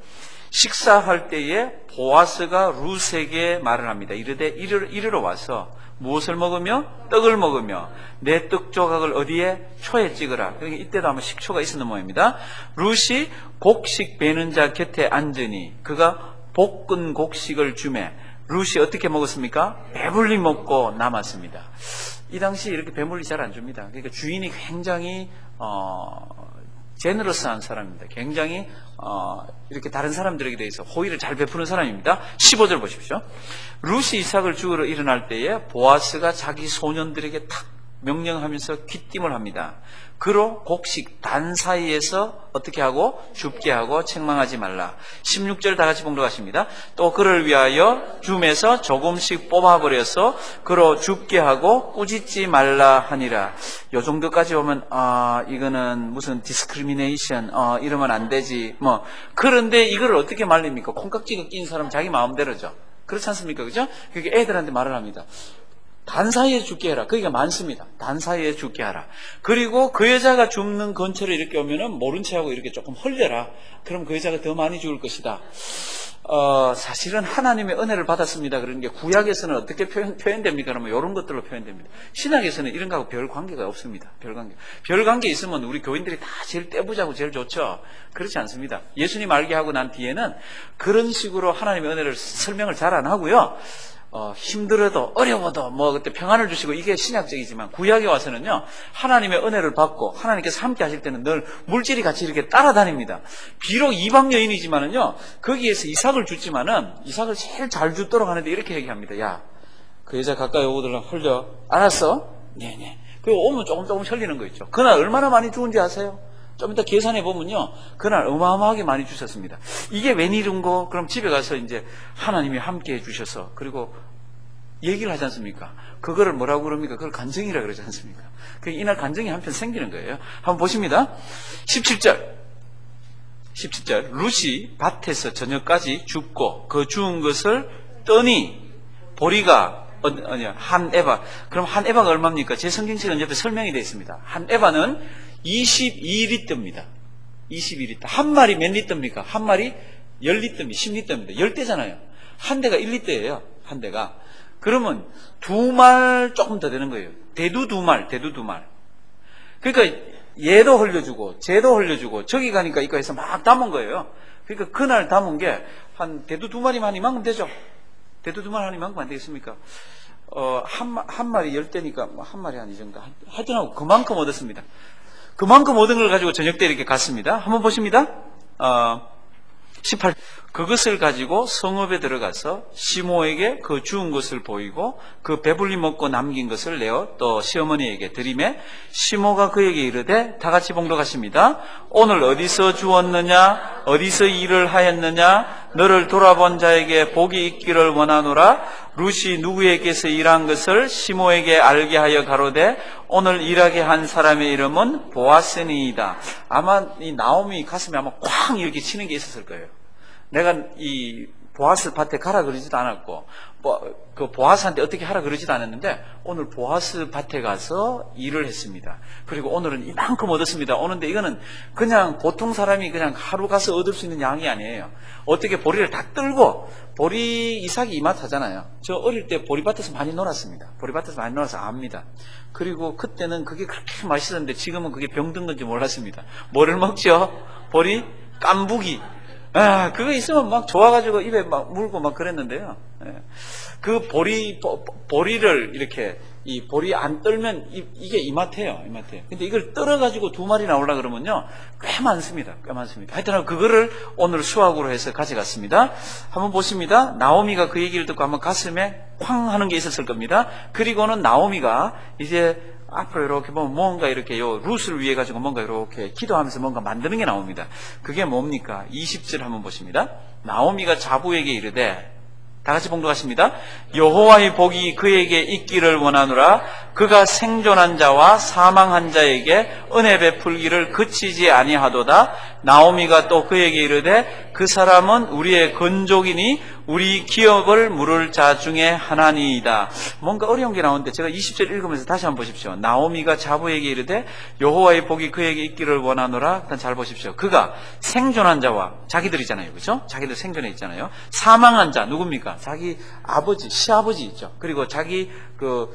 식사할 때에 보아스가 룻에게 말을 합니다. 이르되 이르러 와서 무엇을 먹으며? 떡을 먹으며 내 떡 조각을 어디에? 초에 찍으라. 그러니까 이때도 아마 식초가 있었는 모양입니다. 룻이 곡식 베는 자 곁에 앉으니 그가 볶은 곡식을 주매 룻이 어떻게 먹었습니까? 배불리 먹고 남았습니다. 이 당시 이렇게 배물리 잘 안 줍니다. 그러니까 주인이 굉장히 어, 제너러스한 사람입니다. 굉장히 어, 이렇게 다른 사람들에게 대해서 호의를 잘 베푸는 사람입니다. 십오 절 보십시오. 룻이 이삭을 주우러 일어날 때에 보아스가 자기 소년들에게 탁 명령하면서 귀띔을 합니다. 그로 곡식 단 사이에서 어떻게 하고 줍게 하고 책망하지 말라. 십육 절 다 같이 봉독하십니다. 또 그를 위하여 줌에서 조금씩 뽑아버려서 그로 줍게 하고 꾸짖지 말라 하니라. 요 정도까지 오면 아 이거는 무슨 디스크리미네이션 어 이러면 안 되지 뭐. 그런데 이걸 어떻게 말립니까? 콩깍지가 낀 사람 자기 마음대로죠. 그렇지 않습니까? 그죠? 그게 애들한테 말을 합니다. 단 사이에 죽게 해라. 거기가 많습니다. 단 사이에 죽게 하라. 그리고 그 여자가 죽는 근처로 이렇게 오면은 모른 체하고 이렇게 조금 헐려라. 그럼 그 여자가 더 많이 죽을 것이다. 어, 사실은 하나님의 은혜를 받았습니다. 그런 게 구약에서는 어떻게 표현, 표현됩니까? 그러면 이런 것들로 표현됩니다. 신약에서는 이런 거하고 별 관계가 없습니다. 별 관계. 별 관계 있으면 우리 교인들이 다 제일 떼부자고 제일 좋죠. 그렇지 않습니다. 예수님 알게 하고 난 뒤에는 그런 식으로 하나님의 은혜를 설명을 잘 안 하고요. 어, 힘들어도 어려워도 뭐 그때 평안을 주시고 이게 신약적이지만 구약에 와서는요 하나님의 은혜를 받고 하나님께서 함께 하실 때는 늘 물질이 같이 이렇게 따라다닙니다. 비록 이방 여인이지만은요 거기에서 이삭을 줬지만은 이삭을 제일 잘 주도록 하는데 이렇게 얘기합니다. 야, 그 여자 가까이 오거든 흘려. 알았어? 네네. 그리고 오면 조금 조금 흘리는 거 있죠. 그날 얼마나 많이 주은지 아세요? 좀 이따 계산해 보면요 그날 어마어마하게 많이 주셨습니다. 이게 웬일인고? 그럼 집에 가서 이제 하나님이 함께 해주셔서 그리고 얘기를 하지 않습니까? 그거를 뭐라고 그럽니까? 그걸 간증이라 그러지 않습니까? 이날 간증이 한편 생기는 거예요. 한번 보십니다. 십칠 절 십칠 절 룻이 밭에서 저녁까지 줍고 그 주운 것을 떠니 보리가 어, 아니야 한 에바. 그럼 한 에바가 얼마입니까? 제 성경책은 옆에 설명이 되어 있습니다. 한 에바는 이십이 리터입니다. 이십이 리터. 한 마리 몇 리터입니까? 한 마리 십 리터입니다. 십 리터입니다. 십 대잖아요. 한 대가 일 리터예요. 한 대가. 그러면 두 말 조금 더 되는 거예요. 대두 두 말, 대두 두 말. 그러니까 얘도 흘려주고 쟤도 흘려주고 저기 가니까 이거에서 막 담은 거예요. 그러니까 그날 담은 게 한 대두 두 마리만 이만큼 되죠. 대두 두 마리 한 이만큼 안 되겠습니까? 어, 한, 한 마리 열 대니까 뭐 한 마리 한 이 정도. 하여튼 그만큼 얻었습니다. 그만큼 얻은 걸 가지고 저녁 때 이렇게 갔습니다. 한번 보십니다. 어, 십팔. 그것을 가지고 성읍에 들어가서 시모에게 그 주운 것을 보이고 그 배불리 먹고 남긴 것을 내어 또 시어머니에게 드리매 시모가 그에게 이르되 다 같이 봉독하십니다. 오늘 어디서 주었느냐 어디서 일을 하였느냐 너를 돌아본 자에게 복이 있기를 원하노라. 룻이 누구에게서 일한 것을 시모에게 알게 하여 가로되 오늘 일하게 한 사람의 이름은 보아스니이다. 아마 이 나오미 가슴에 아마 쾅 이렇게 치는 게 있었을 거예요. 내가 이 보아스 밭에 가라 그러지도 않았고 뭐, 그 보아스한테 어떻게 하라 그러지도 않았는데 오늘 보아스 밭에 가서 일을 했습니다. 그리고 오늘은 이만큼 얻었습니다. 오는데 이거는 그냥 보통 사람이 그냥 하루 가서 얻을 수 있는 양이 아니에요. 어떻게 보리를 다 떨고 보리 이삭이 이맛하잖아요. 저 어릴 때 보리밭에서 많이 놀았습니다. 보리밭에서 많이 놀아서 압니다. 그리고 그때는 그게 그렇게 맛있었는데 지금은 그게 병든 건지 몰랐습니다. 뭐를 먹죠? 보리 깐부기. 아, 그거 있으면 막 좋아가지고 입에 막 물고 막 그랬는데요. 예. 그 보리, 보, 보리를 이렇게, 이 보리 안 떨면 이, 이게 이맛해요. 이맛해요. 근데 이걸 떨어가지고 두 마리 나오려 그러면요. 꽤 많습니다. 꽤 많습니다. 하여튼 그거를 오늘 수확으로 해서 가져갔습니다. 한번 보십니다. 나오미가 그 얘기를 듣고 한번 가슴에 쾅 하는 게 있었을 겁니다. 그리고는 나오미가 이제 앞으로 이렇게 보면 뭔가 이렇게 요 룻을 위해 가지고 뭔가 이렇게 기도하면서 뭔가 만드는 게 나옵니다. 그게 뭡니까? 이십 절 한번 보십니다. 나오미가 자부에게 이르되 다 같이 봉독하십니다. 여호와의 복이 그에게 있기를 원하노라. 그가 생존한 자와 사망한 자에게 은혜 베풀기를 그치지 아니하도다. 나오미가 또 그에게 이르되 그 사람은 우리의 건족이니 우리 기업을 물을 자 중에 하나니이다. 뭔가 어려운 게 나오는데 제가 이십 절 읽으면서 다시 한번 보십시오. 나오미가 자부에게 이르되 여호와의 복이 그에게 있기를 원하노라. 일단 잘 보십시오. 그가 생존한 자와 자기들이잖아요. 그렇죠? 자기들 생존해 있잖아요. 사망한 자 누굽니까? 자기 아버지, 시아버지 있죠. 그리고 자기 그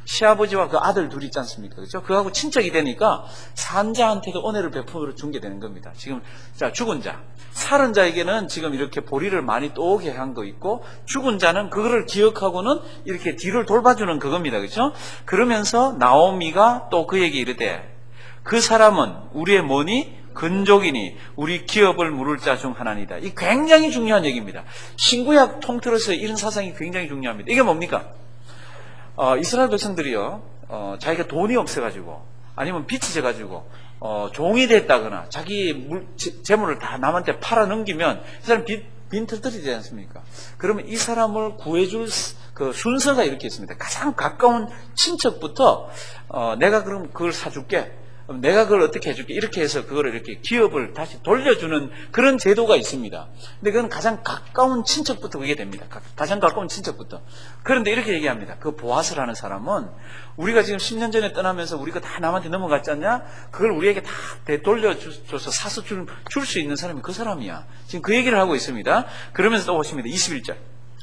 시아버지와 그 아들 둘이 있지 않습니까? 그죠? 그하고 친척이 되니까 산자한테도 은혜를 베풀어 준 게 되는 겁니다. 지금, 자, 죽은 자. 살은 자에게는 지금 이렇게 보리를 많이 또게 한 거 있고, 죽은 자는 그거를 기억하고는 이렇게 뒤를 돌봐주는 그겁니다. 그죠? 그러면서 나오미가 또 그에게 이르되, 그 사람은 우리의 뭐니? 근족이니 우리 기업을 물을 자 중 하나니다. 이 굉장히 중요한 얘기입니다. 신구약 통틀어서 이런 사상이 굉장히 중요합니다. 이게 뭡니까? 어, 이스라엘 백성들이요, 어, 자기가 돈이 없어가지고, 아니면 빚이 져가지고, 어, 종이 됐다거나, 자기 물, 재, 재물을 다 남한테 팔아 넘기면, 이 사람 빈, 빈털터리지 않습니까? 그러면 이 사람을 구해줄 그 순서가 이렇게 있습니다. 가장 가까운 친척부터, 어, 내가 그럼 그걸 사줄게. 내가 그걸 어떻게 해줄게. 이렇게 해서 그걸 이렇게 기업을 다시 돌려주는 그런 제도가 있습니다. 근데 그건 가장 가까운 친척부터 그게 됩니다. 가장 가까운 친척부터. 그런데 이렇게 얘기합니다. 그 보아스라는 사람은 우리가 지금 십 년 전에 떠나면서 우리가 다 남한테 넘어갔지 않냐? 그걸 우리에게 다 돌려줘서 사서 줄 수 있는 사람이 그 사람이야. 지금 그 얘기를 하고 있습니다. 그러면서 또 보십니다. 이십일 절.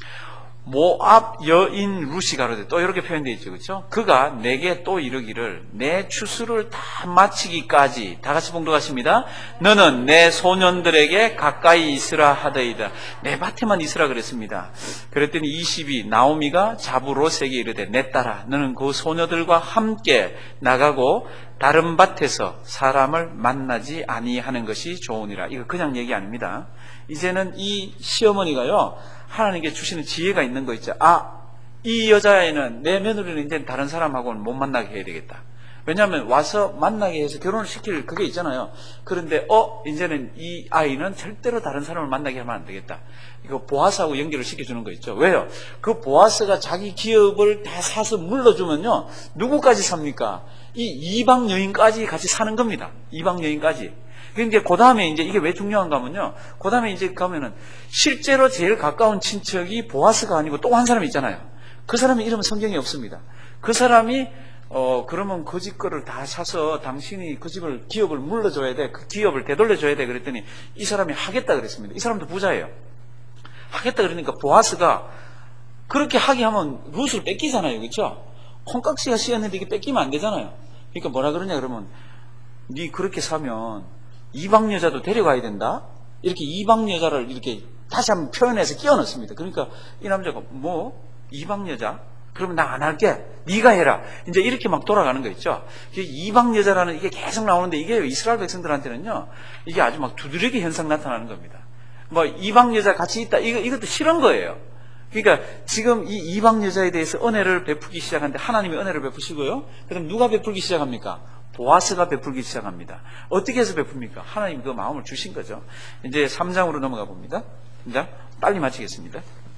모압 여인 루시 가로되, 또 이렇게 표현되어 있죠. 그렇죠? 그가 내게 또 이르기를 내 추수를 다 마치기까지, 다 같이 봉독하십니다. 너는 내 소년들에게 가까이 있으라 하더이다. 내 밭에만 있으라 그랬습니다. 그랬더니 이십이 나오미가 자부롯에게 이르되, 내 딸아 너는 그 소녀들과 함께 나가고 다른 밭에서 사람을 만나지 아니하는 것이 좋으니라. 이거 그냥 얘기 아닙니다. 이제는 이 시어머니가요, 하나님께 주시는 지혜가 있는 거 있죠. 아, 이 여자애는, 내 며느리는 이제 다른 사람하고는 못 만나게 해야 되겠다. 왜냐하면 와서 만나게 해서 결혼을 시킬 그게 있잖아요. 그런데 어 이제는 이 아이는 절대로 다른 사람을 만나게 하면 안 되겠다. 이거 보아스하고 연결을 시켜주는 거 있죠. 왜요? 그 보아스가 자기 기업을 다 사서 물러주면요, 누구까지 삽니까? 이 이방 여인까지 같이 사는 겁니다. 이방 여인까지. 근데 그 다음에 이제 이게 왜 중요한가 하면요, 그 다음에 이제 가면은 실제로 제일 가까운 친척이 보아스가 아니고 또 한 사람이 있잖아요. 그 사람의 이름은 성경에 없습니다. 그 사람이 어 그러면 그 집 거를 다 사서 당신이 그 집을 기업을 물러줘야 돼, 그 기업을 되돌려줘야 돼 그랬더니 이 사람이 하겠다 그랬습니다. 이 사람도 부자예요. 하겠다 그러니까 보아스가 그렇게 하게 하면 룻을 뺏기잖아요. 그렇죠? 콩깍지가 씌었는데 이게 뺏기면 안 되잖아요. 그러니까 뭐라 그러냐 그러면, 네 그렇게 사면 이방 여자도 데려가야 된다? 이렇게 이방 여자를 이렇게 다시 한번 표현해서 끼워 넣습니다. 그러니까 이 남자가 뭐? 이방 여자? 그러면 나 안 할게. 네가 해라. 이제 이렇게 막 돌아가는 거 있죠. 이방 여자라는 이게 계속 나오는데, 이게 이스라엘 백성들한테는요, 이게 아주 막 두드러기 현상 나타나는 겁니다. 뭐 이방 여자 같이 있다, 이거 이것도 싫은 거예요. 그러니까 지금 이 이방 여자에 대해서 은혜를 베푸기 시작하는데, 하나님이 은혜를 베푸시고요, 그럼 누가 베풀기 시작합니까? 보아스가 베풀기 시작합니다. 어떻게 해서 베풉니까? 하나님이 그 마음을 주신 거죠. 이제 삼 장으로 넘어가 봅니다. 이제 빨리 마치겠습니다.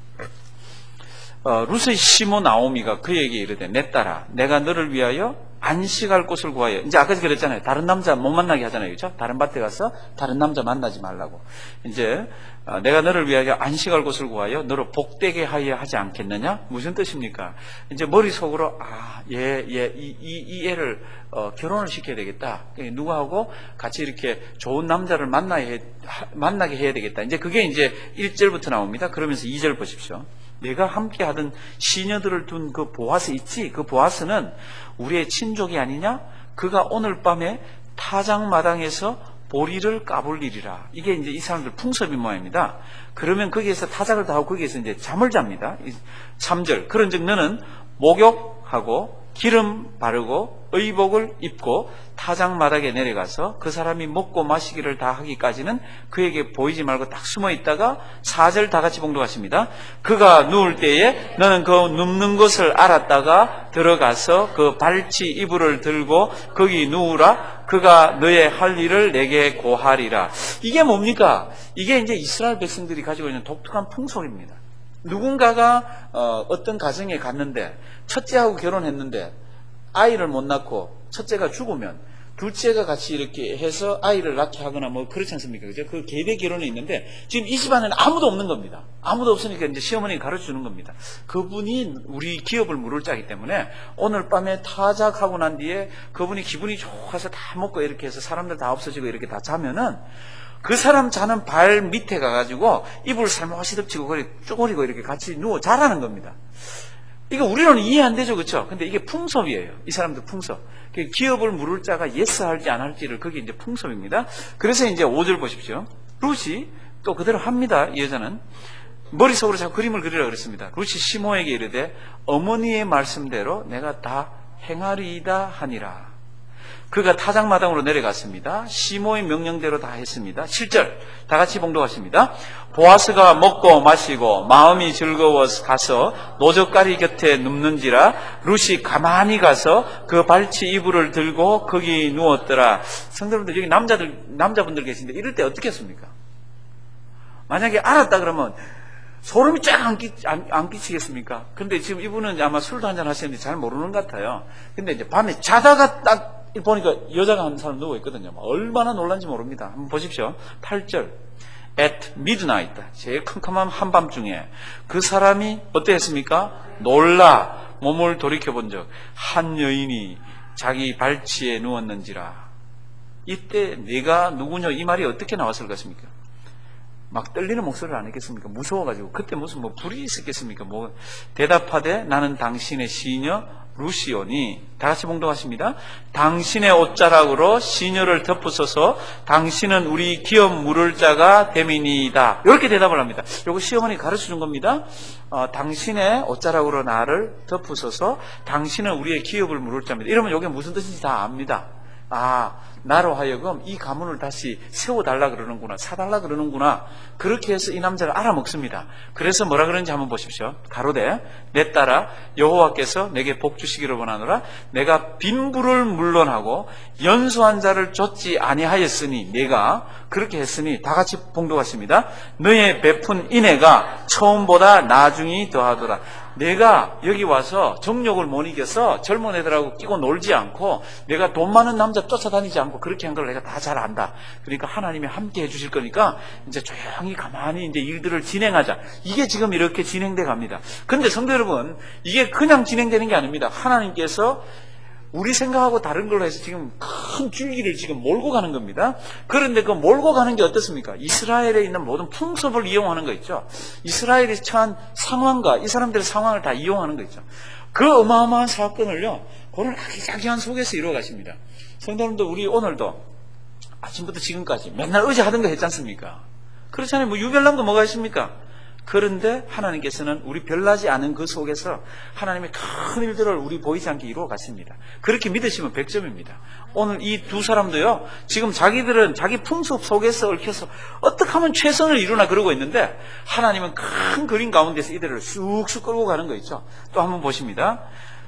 어, 룻의 시모 나오미가 그에게 이르되, 내 딸아 내가 너를 위하여 안식할 곳을 구하여. 이제 아까 그랬잖아요. 다른 남자 못 만나게 하잖아요. 그렇죠? 다른 밭에 가서 다른 남자 만나지 말라고. 이제 어, 내가 너를 위하여 안식할 곳을 구하여 너를 복되게 하여 하지 않겠느냐? 무슨 뜻입니까? 이제 머릿속으로 아, 얘, 얘, 이, 이, 이 애를 어, 결혼을 시켜야 되겠다. 누구하고 같이 이렇게 좋은 남자를 만나야, 만나게 해야 되겠다. 이제 그게 이제 일 절부터 나옵니다. 그러면서 이 절 보십시오. 내가 함께 하던 시녀들을 둔 그 보아스 있지? 그 보아스는 우리의 친족이 아니냐? 그가 오늘 밤에 타작마당에서 보리를 까불리리라. 이게 이제 이 사람들 풍습인 모양입니다. 그러면 거기에서 타작을 다 하고 거기에서 이제 잠을 잡니다. 삼 절. 그런즉 너는 목욕하고 기름 바르고 의복을 입고 타작마당에 내려가서 그 사람이 먹고 마시기를 다 하기까지는 그에게 보이지 말고 딱 숨어 있다가 사 절 다 같이 봉독하십니다. 그가 누울 때에 너는 그 눕는 것을 알았다가 들어가서 그 발치 이불을 들고 거기 누우라. 그가 너의 할 일을 내게 고하리라. 이게 뭡니까? 이게 이제 이스라엘 백성들이 가지고 있는 독특한 풍속입니다. 누군가가 어, 어떤 가정에 갔는데 첫째하고 결혼했는데 아이를 못 낳고 첫째가 죽으면 둘째가 같이 이렇게 해서 아이를 낳게 하거나 뭐 그렇지 않습니까? 그죠? 그 계배 결혼이 있는데 지금 이 집안에는 아무도 없는 겁니다. 아무도 없으니까 이제 시어머니가 가르쳐 주는 겁니다. 그분이 우리 기업을 물을 짜기 때문에 오늘 밤에 타작하고 난 뒤에 그분이 기분이 좋아서 다 먹고 이렇게 해서 사람들 다 없어지고 이렇게 다 자면은 그 사람 자는 발 밑에 가가지고 이불 살며시 덮치고 쪼그리고 이렇게 같이 누워 자라는 겁니다. 이거 우리로는 이해 안 되죠, 그렇죠? 근데 이게 풍습이에요. 이 사람들 풍습. 기업을 물을 자가 예스 할지 안 할지를 그게 이제 풍습입니다. 그래서 이제 오 절 보십시오. 룻이 또 그대로 합니다. 이 여자는 머릿속으로 자꾸 그림을 그리라 그랬습니다. 룻이 시모에게 이르되 어머니의 말씀대로 내가 다 행하리이다 하니라. 그가 타작마당으로 내려갔습니다. 시모의 명령대로 다 했습니다. 칠 절 다 같이 봉독하십니다. 보아스가 먹고 마시고 마음이 즐거워서 가서 노젓가리 곁에 눕는지라 룻이 가만히 가서 그 발치 이불을 들고 거기 누웠더라. 성도님들 여기 남자들 남자분들 계신데 이럴 때 어떻게 했습니까? 만약에 알았다 그러면 소름이 쫙 안 안, 안 끼치겠습니까? 근데 지금 이분은 아마 술도 한잔 하시는데 잘 모르는 것 같아요. 근데 이제 밤에 자다가 딱 보니까 여자가 한 사람 누워있거든요. 얼마나 놀란지 모릅니다. 한번 보십시오. 팔 절 At midnight, 제일 컴컴한 한밤중에 그 사람이 어땠습니까? 놀라 몸을 돌이켜본 적 한 여인이 자기 발치에 누웠는지라. 이때 네가 누구냐 이 말이 어떻게 나왔을 것입니까? 막 떨리는 목소리를 안 했겠습니까? 무서워가지고 그때 무슨 뭐 불이 있었겠습니까? 뭐 대답하되 나는 당신의 시녀 루시오니. 다 같이 봉독하십니다. 당신의 옷자락으로 시녀를 덮으소서. 당신은 우리 기업 물을 자가 됨이니이다. 이렇게 대답을 합니다. 이거 시어머니 가르쳐준 겁니다. 어, 당신의 옷자락으로 나를 덮으소서. 당신은 우리의 기업을 물을 자입니다. 이러면 이게 무슨 뜻인지 다 압니다. 아, 나로 하여금 이 가문을 다시 세워달라 그러는구나, 사달라 그러는구나. 그렇게 해서 이 남자를 알아먹습니다. 그래서 뭐라 그러는지 한번 보십시오. 가로되 내 딸아 여호와께서 내게 복 주시기를 원하노라. 내가 빈부를 물론하고 연소한 자를 쫓지 아니하였으니, 내가 그렇게 했으니, 다 같이 봉독하십니다. 너의 베푼 인애가 처음보다 나중이 더하더라. 내가 여기 와서 정욕을 못 이겨서 젊은 애들하고 끼고 놀지 않고 내가 돈 많은 남자 쫓아다니지 않고 그렇게 한 걸 내가 다 잘 안다. 그러니까 하나님이 함께 해주실 거니까 이제 조용히 가만히 이제 일들을 진행하자. 이게 지금 이렇게 진행돼 갑니다. 근데 성도 여러분, 이게 그냥 진행되는 게 아닙니다. 하나님께서 우리 생각하고 다른 걸로 해서 지금 큰 줄기를 지금 몰고 가는 겁니다. 그런데 그 몰고 가는 게 어떻습니까? 이스라엘에 있는 모든 풍습을 이용하는 거 있죠. 이스라엘이 처한 상황과 이 사람들의 상황을 다 이용하는 거 있죠. 그 어마어마한 사건을요, 그런 아기자기한 속에서 이루어 가십니다. 성도님들, 우리 오늘도 아침부터 지금까지 맨날 어제 하던 거 했지 않습니까? 그렇잖아요. 뭐 유별난 거 뭐가 있습니까? 그런데 하나님께서는 우리 별나지 않은 그 속에서 하나님의 큰 일들을 우리 보이지 않게 이루어 가십니다. 그렇게 믿으시면 백 점입니다. 오늘 이 두 사람도요, 지금 자기들은 자기 풍습 속에서 얽혀서 어떻게 하면 최선을 이루나 그러고 있는데, 하나님은 큰 그림 가운데서 이들을 쑥쑥 끌고 가는 거 있죠. 또 한번 보십니다.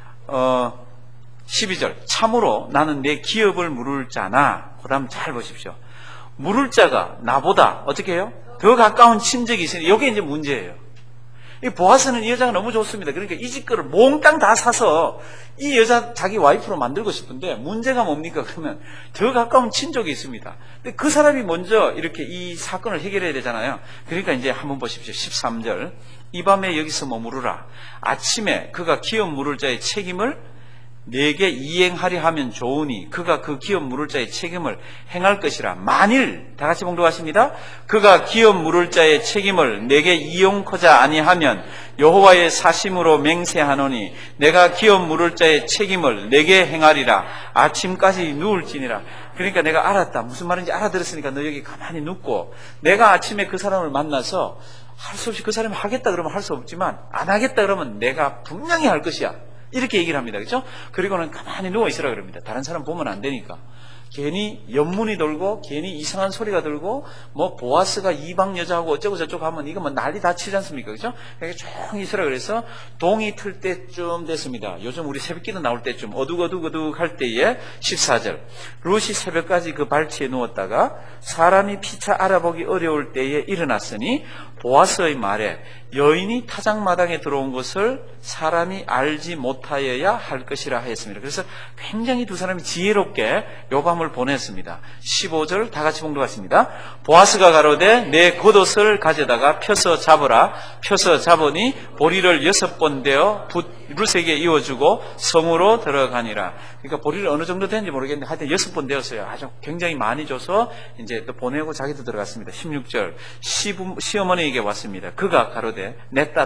어, 십이 절 참으로 나는 내 기업을 물을 자나. 그 다음 잘 보십시오. 물을 자가 나보다 어떻게 해요? 더 가까운 친척이 있으니, 이게 이제 문제예요. 이 보아스는 이 여자가 너무 좋습니다. 그러니까 이 집 거를 몽땅 다 사서 이 여자 자기 와이프로 만들고 싶은데, 문제가 뭡니까? 그러면 더 가까운 친족이 있습니다. 근데 그 사람이 먼저 이렇게 이 사건을 해결해야 되잖아요. 그러니까 이제 한번 보십시오. 십삼 절 이 밤에 여기서 머무르라. 아침에 그가 기업 물을 자의 책임을 내게 이행하려 하면 좋으니 그가 그 기업 물을 자의 책임을 행할 것이라. 만일, 다 같이 봉독하십니다. 그가 기업 물을 자의 책임을 내게 이용코자 아니하면 여호와의 사심으로 맹세하노니 내가 기업 물을 자의 책임을 내게 행하리라. 아침까지 누울지니라. 그러니까 내가 알았다, 무슨 말인지 알아들었으니까 너 여기 가만히 눕고, 내가 아침에 그 사람을 만나서 할 수 없이 그 사람이 하겠다 그러면 할 수 없지만 안 하겠다 그러면 내가 분명히 할 것이야. 이렇게 얘기를 합니다. 그렇죠? 그리고는 가만히 누워있으라 그럽니다. 다른 사람 보면 안 되니까. 괜히 연문이 돌고 괜히 이상한 소리가 들고 뭐 보아스가 이방 여자하고 어쩌고 저쩌고 하면 이거 뭐 난리 다 치지 않습니까? 그렇죠? 그러니까 조용히 있으라 그래서 동이 틀 때쯤 됐습니다. 요즘 우리 새벽기도 나올 때쯤 어둑어둑어둑 할 때에 십사 절 룻이 새벽까지 그 발치에 누웠다가 사람이 피차 알아보기 어려울 때에 일어났으니 보아스의 말에 여인이 타작마당에 들어온 것을 사람이 알지 못하여야 할 것이라 하였습니다. 그래서 굉장히 두 사람이 지혜롭게 요 밤을 보냈습니다. 십오 절 다 같이 봉독하십니다. 보아스가 가로되 내 겉옷을 가져다가 펴서 잡으라. 펴서 잡으니 보리를 여섯 번 대어 룻에게 이어주고 성으로 들어가니라. 그러니까 보리를 어느 정도 되는지 모르겠는데 하여튼 여섯 번 되었어요. 아주 굉장히 많이 줘서 이제 또 보내고 자기도 들어갔습니다. 십육 절 시부, 시어머니에게 왔습니다. 그가 가로되 내 딸아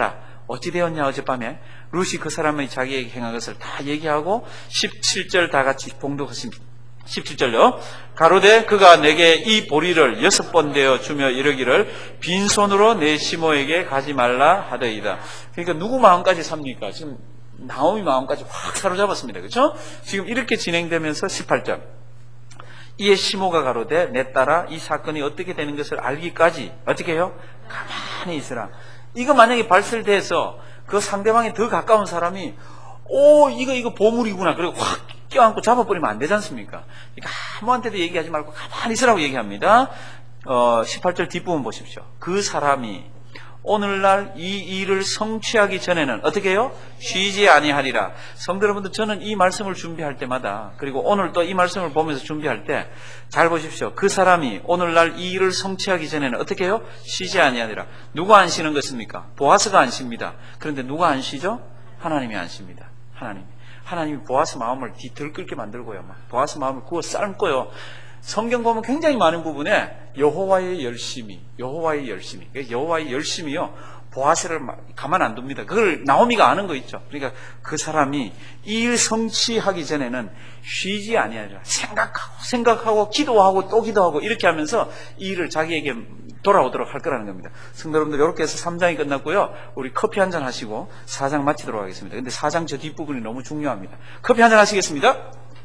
어찌 되었냐 어젯밤에. 룻이 그 사람의 자기에게 행한 것을 다 얘기하고 십칠 절 다 같이 봉독하십니다. 십칠 절요. 가로되 그가 내게 이 보리를 여섯 번 되어 주며 이르기를 빈손으로 내 시모에게 가지 말라 하더이다. 그러니까 누구 마음까지 삽니까? 지금 나오미 마음까지 확 사로잡았습니다. 그렇죠? 지금 이렇게 진행되면서 십팔 절. 이에 시모가 가로되 내 딸아 이 사건이 어떻게 되는 것을 알기까지 어떻게 해요? 가만히 있으라. 이거 만약에 발설돼서 그 상대방에 더 가까운 사람이 오 이거 이거 보물이구나 그리고 확 껴안고 잡아버리면 안 되지 않습니까? 그러니까 아무한테도 얘기하지 말고 가만히 있으라고 얘기합니다. 어, 십팔 절 뒷부분 보십시오. 그 사람이 오늘날 이 일을 성취하기 전에는 어떻게 해요? 쉬지 아니하리라. 성도 여러분들, 저는 이 말씀을 준비할 때마다 그리고 오늘 또 이 말씀을 보면서 준비할 때 잘 보십시오. 그 사람이 오늘날 이 일을 성취하기 전에는 어떻게 해요? 쉬지 아니하리라. 누가 안 쉬는 것입니까? 보아스가 안 쉽니다. 그런데 누가 안 쉬죠? 하나님이 안 쉽니다. 하나님이. 하나님이 보아스 마음을 뒤들끓게 만들고요. 막 보아스 마음을 구워 삶고요. 성경 보면 굉장히 많은 부분에 여호와의 열심이, 여호와의 열심이, 여호와의 열심이요. 보아스를 가만 안 둡니다. 그걸 나오미가 아는 거 있죠. 그러니까 그 사람이 이 일 성취하기 전에는 쉬지 아니하리라. 생각하고 생각하고 기도하고 또 기도하고 이렇게 하면서 이 일을 자기에게 돌아오도록 할 거라는 겁니다. 성도 여러분들, 이렇게 해서 삼 장이 끝났고요. 우리 커피 한잔 하시고 사 장 마치도록 하겠습니다. 근데 사 장 저 뒷부분이 너무 중요합니다. 커피 한잔 하시겠습니다.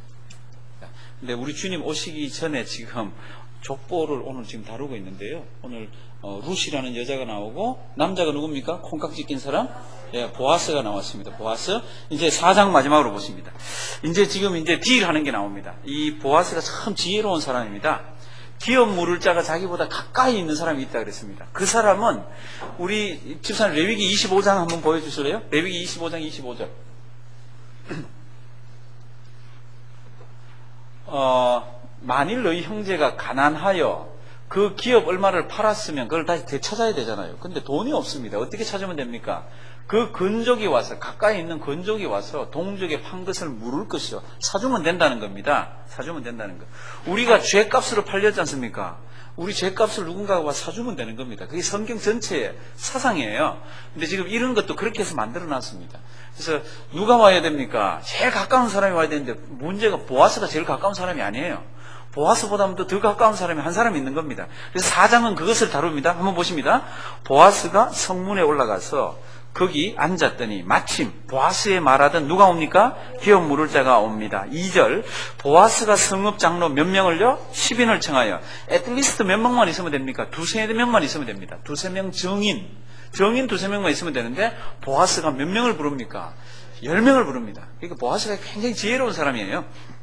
근데 우리 주님 오시기 전에 지금 족보를 오늘 지금 다루고 있는데요. 오늘 어, 룻이라는 여자가 나오고 남자가 누굽니까? 콩깍지 낀 사람? 예, 보아스가 나왔습니다. 보아스. 이제 사 장 마지막으로 보십니다. 이제 지금 이제 딜하는 게 나옵니다. 이 보아스가 참 지혜로운 사람입니다. 기업 물을 자가 자기보다 가까이 있는 사람이 있다 그랬습니다. 그 사람은 우리 집사님 레위기 이십오 장 한번 보여주실래요? 레위기 이십오 장 이십오 절. 어, 만일 너희 형제가 가난하여 그 기업 얼마를 팔았으면 그걸 다시 되찾아야 되잖아요. 근데 돈이 없습니다. 어떻게 찾으면 됩니까? 그 건족이 와서, 가까이 있는 건족이 와서 동족에 판 것을 물을 것이요. 사주면 된다는 겁니다. 사주면 된다는 거. 우리가 죄값으로 팔렸지 않습니까? 우리 죄값을 누군가가 와 사주면 되는 겁니다. 그게 성경 전체의 사상이에요. 근데 지금 이런 것도 그렇게 해서 만들어 놨습니다. 그래서 누가 와야 됩니까? 제일 가까운 사람이 와야 되는데 문제가 보아스가 제일 가까운 사람이 아니에요. 보아스보다도 더 가까운 사람이 한 사람이 있는 겁니다. 그래서 사 장은 그것을 다룹니다. 한번 보십니다. 보아스가 성문에 올라가서 거기 앉았더니 마침 보아스에 말하던 누가 옵니까? 기업 물을 자가 옵니다. 이 절. 보아스가 성읍 장로 몇 명을요? 십 인을 청하여. 애틀리스트 몇 명만 있으면 됩니까? 두세 명만 있으면 됩니다. 두세 명 정인. 정인 두세 명만 있으면 되는데 보아스가 몇 명을 부릅니까? 열 명을 부릅니다. 그러니까 보아스가 굉장히 지혜로운 사람이에요.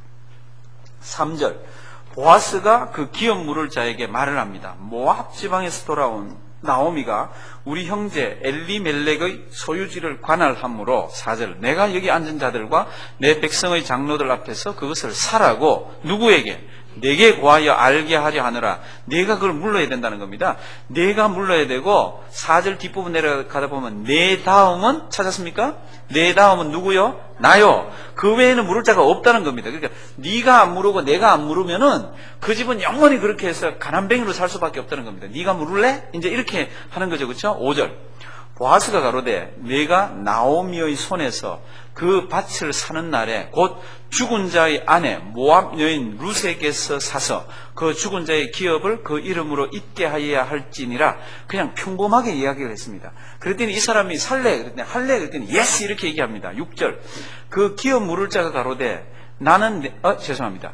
삼 절. 보아스가 그 기업 물을 자에게 말을 합니다. 모압 지방에서 돌아온 나오미가 우리 형제 엘리멜렉의 소유지를 관할함으로 사 절. 내가 여기 앉은 자들과 내 백성의 장로들 앞에서 그것을 사라고 누구에게? 내게 구하여 알게 하려 하느라. 내가 그걸 물러야 된다는 겁니다. 내가 물러야 되고 사 절 뒷부분 내려가다 보면 내 다음은 찾았습니까? 내 다음은 누구요? 나요. 그 외에는 물을 자가 없다는 겁니다. 그러니까 네가 안 물으고 내가 안 물으면은 그 집은 영원히 그렇게 해서 가난뱅이로 살 수밖에 없다는 겁니다. 네가 물을래? 이제 이렇게 하는 거죠. 그렇죠? 오 절. 보아스가 가로되 내가 나오미의 손에서 그 밭을 사는 날에 곧 죽은 자의 아내 모압 여인 룻에게서 사서 그 죽은 자의 기업을 그 이름으로 잊게 하여야 할지니라. 그냥 평범하게 이야기를 했습니다. 그랬더니 이 사람이 살래? 그랬더니 할래? 그랬더니 예스 이렇게 얘기합니다. 육 절. 그 기업 물을 자가 가로되 나는 내, 어 죄송합니다.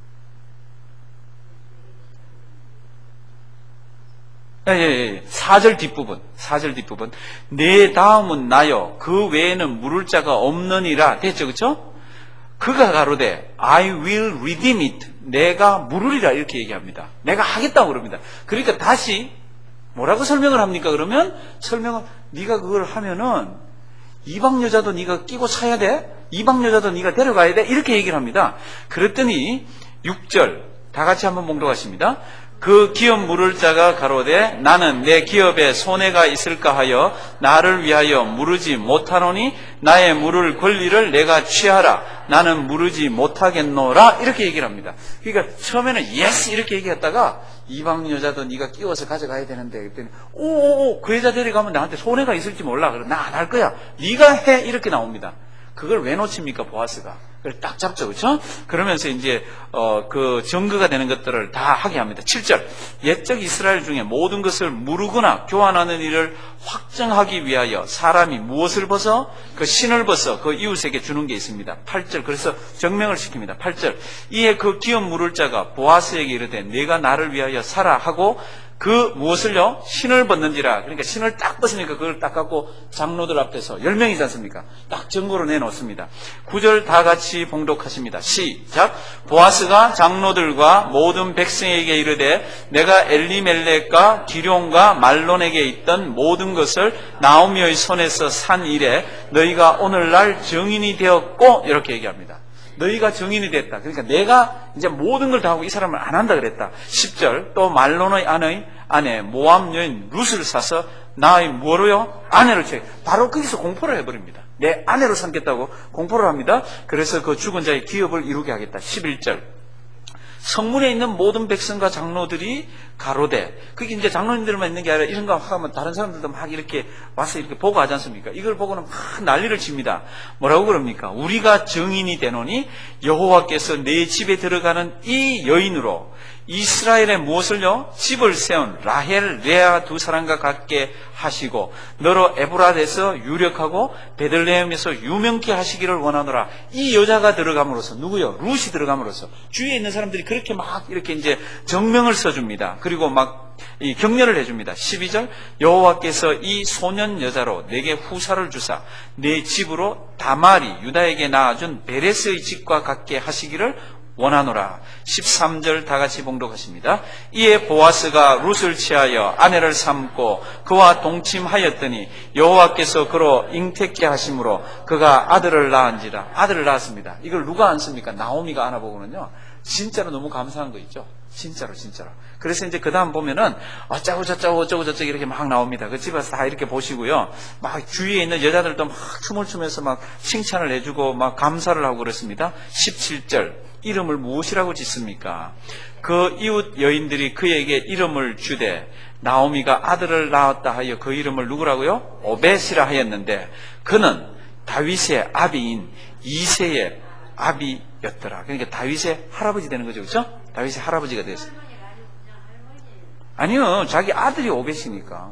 예, 예, 예. 사 절 뒷부분, 사 절 뒷부분. 내 다음은 나요. 그 외에는 물을 자가 없느니라. 됐죠, 그쵸? 그가 가로되, I will redeem it. 내가 물으리라. 이렇게 얘기합니다. 내가 하겠다고 그럽니다. 그러니까 다시, 뭐라고 설명을 합니까? 그러면, 설명을, 네가 그걸 하면은, 이방 여자도 네가 끼고 사야 돼? 이방 여자도 네가 데려가야 돼? 이렇게 얘기를 합니다. 그랬더니, 육 절. 다 같이 한번 봉독하십니다. 그 기업 물을 자가 가로되 나는 내 기업에 손해가 있을까 하여 나를 위하여 물으지 못하노니 나의 물을 권리를 내가 취하라. 나는 물으지 못하겠노라. 이렇게 얘기를 합니다. 그러니까 처음에는 예스 이렇게 얘기했다가 이방 여자도 네가 끼워서 가져가야 되는데 그랬더니 오오오 그 여자 데려가면 나한테 손해가 있을지 몰라. 그래 나 안 할 거야. 네가 해. 이렇게 나옵니다. 그걸 왜 놓칩니까? 보아스가. 그걸 딱 잡죠. 그렇죠? 그러면서 이제 어, 그 증거가 되는 것들을 다 하게 합니다. 칠 절. 옛적 이스라엘 중에 모든 것을 무르거나 교환하는 일을 확정하기 위하여 사람이 무엇을 벗어? 그 신을 벗어 그 이웃에게 주는 게 있습니다. 팔 절. 그래서 증명을 시킵니다. 팔 절. 이에 그 기업 물을 자가 보아스에게 이르되 내가 나를 위하여 사라 하고 그 무엇을요? 신을 벗는지라. 그러니까 신을 딱 벗으니까 그걸 딱 갖고 장로들 앞에서 열 명이지 않습니까? 딱 증거로 내놓습니다. 구 절 다 같이 봉독하십니다. 시작. 보아스가 장로들과 모든 백성에게 이르되 내가 엘리멜렉과 기룡과 말론에게 있던 모든 것을 나오미의 손에서 산 이래 너희가 오늘날 증인이 되었고 이렇게 얘기합니다. 너희가 증인이 됐다. 그러니까 내가 이제 모든 걸 다 하고 이 사람을 안 한다 그랬다. 십 절. 또 말론의 아내, 아내 모압 여인 룻을 사서 나의 뭐로요? 아내를 취해. 바로 거기서 공포를 해버립니다. 내 아내로 삼겠다고 공포를 합니다. 그래서 그 죽은 자의 기업을 이루게 하겠다. 십일 절. 성문에 있는 모든 백성과 장로들이 가로되, 그게 이제 장로님들만 있는 게 아니라 이런 거 하면 다른 사람들도 막 이렇게 와서 이렇게 보고 하지 않습니까? 이걸 보고는 막 난리를 칩니다. 뭐라고 그럽니까? 우리가 증인이 되노니 여호와께서 내 집에 들어가는 이 여인으로 이스라엘에 무엇을요? 집을 세운 라헬, 레아 두 사람과 같게 하시고 너로 에브라데서 유력하고 베들레헴에서 유명케 하시기를 원하노라. 이 여자가 들어감으로써 누구요? 룻이 들어감으로써 주위에 있는 사람들이 그렇게 막 이렇게 이제 정명을 써줍니다. 그리고 막 이 격려를 해줍니다. 십이 절. 여호와께서 이 소년 여자로 내게 후사를 주사 내 집으로 다말이 유다에게 낳아준 베레스의 집과 같게 하시기를 원하노라. 십삼 절 다 같이 봉독하십니다. 이에 보아스가 룻을 취하여 아내를 삼고 그와 동침하였더니 여호와께서 그로 잉태케 하심으로 그가 아들을 낳은지라. 아들을 낳았습니다. 이걸 누가 안습니까? 나오미가 안아보고는요. 진짜로 너무 감사한 거 있죠. 진짜로 진짜로. 그래서 이제 그 다음 보면은 어쩌고 저쩌고 어쩌고 저쩌고 이렇게 막 나옵니다. 그 집에서 다 이렇게 보시고요. 막 주위에 있는 여자들도 막 춤을 추면서 막 칭찬을 해주고 막 감사를 하고 그렇습니다. 십칠 절. 이름을 무엇이라고 짓습니까? 그 이웃 여인들이 그에게 이름을 주되 나오미가 아들을 낳았다 하여 그 이름을 누구라고요? 오벳이라 하였는데 그는 다윗의 아비인 이새의 아비였더라. 그러니까 다윗의 할아버지 되는 거죠. 그렇죠? 다윗의 할아버지가 됐어요. 아니요. 자기 아들이 오벳이니까.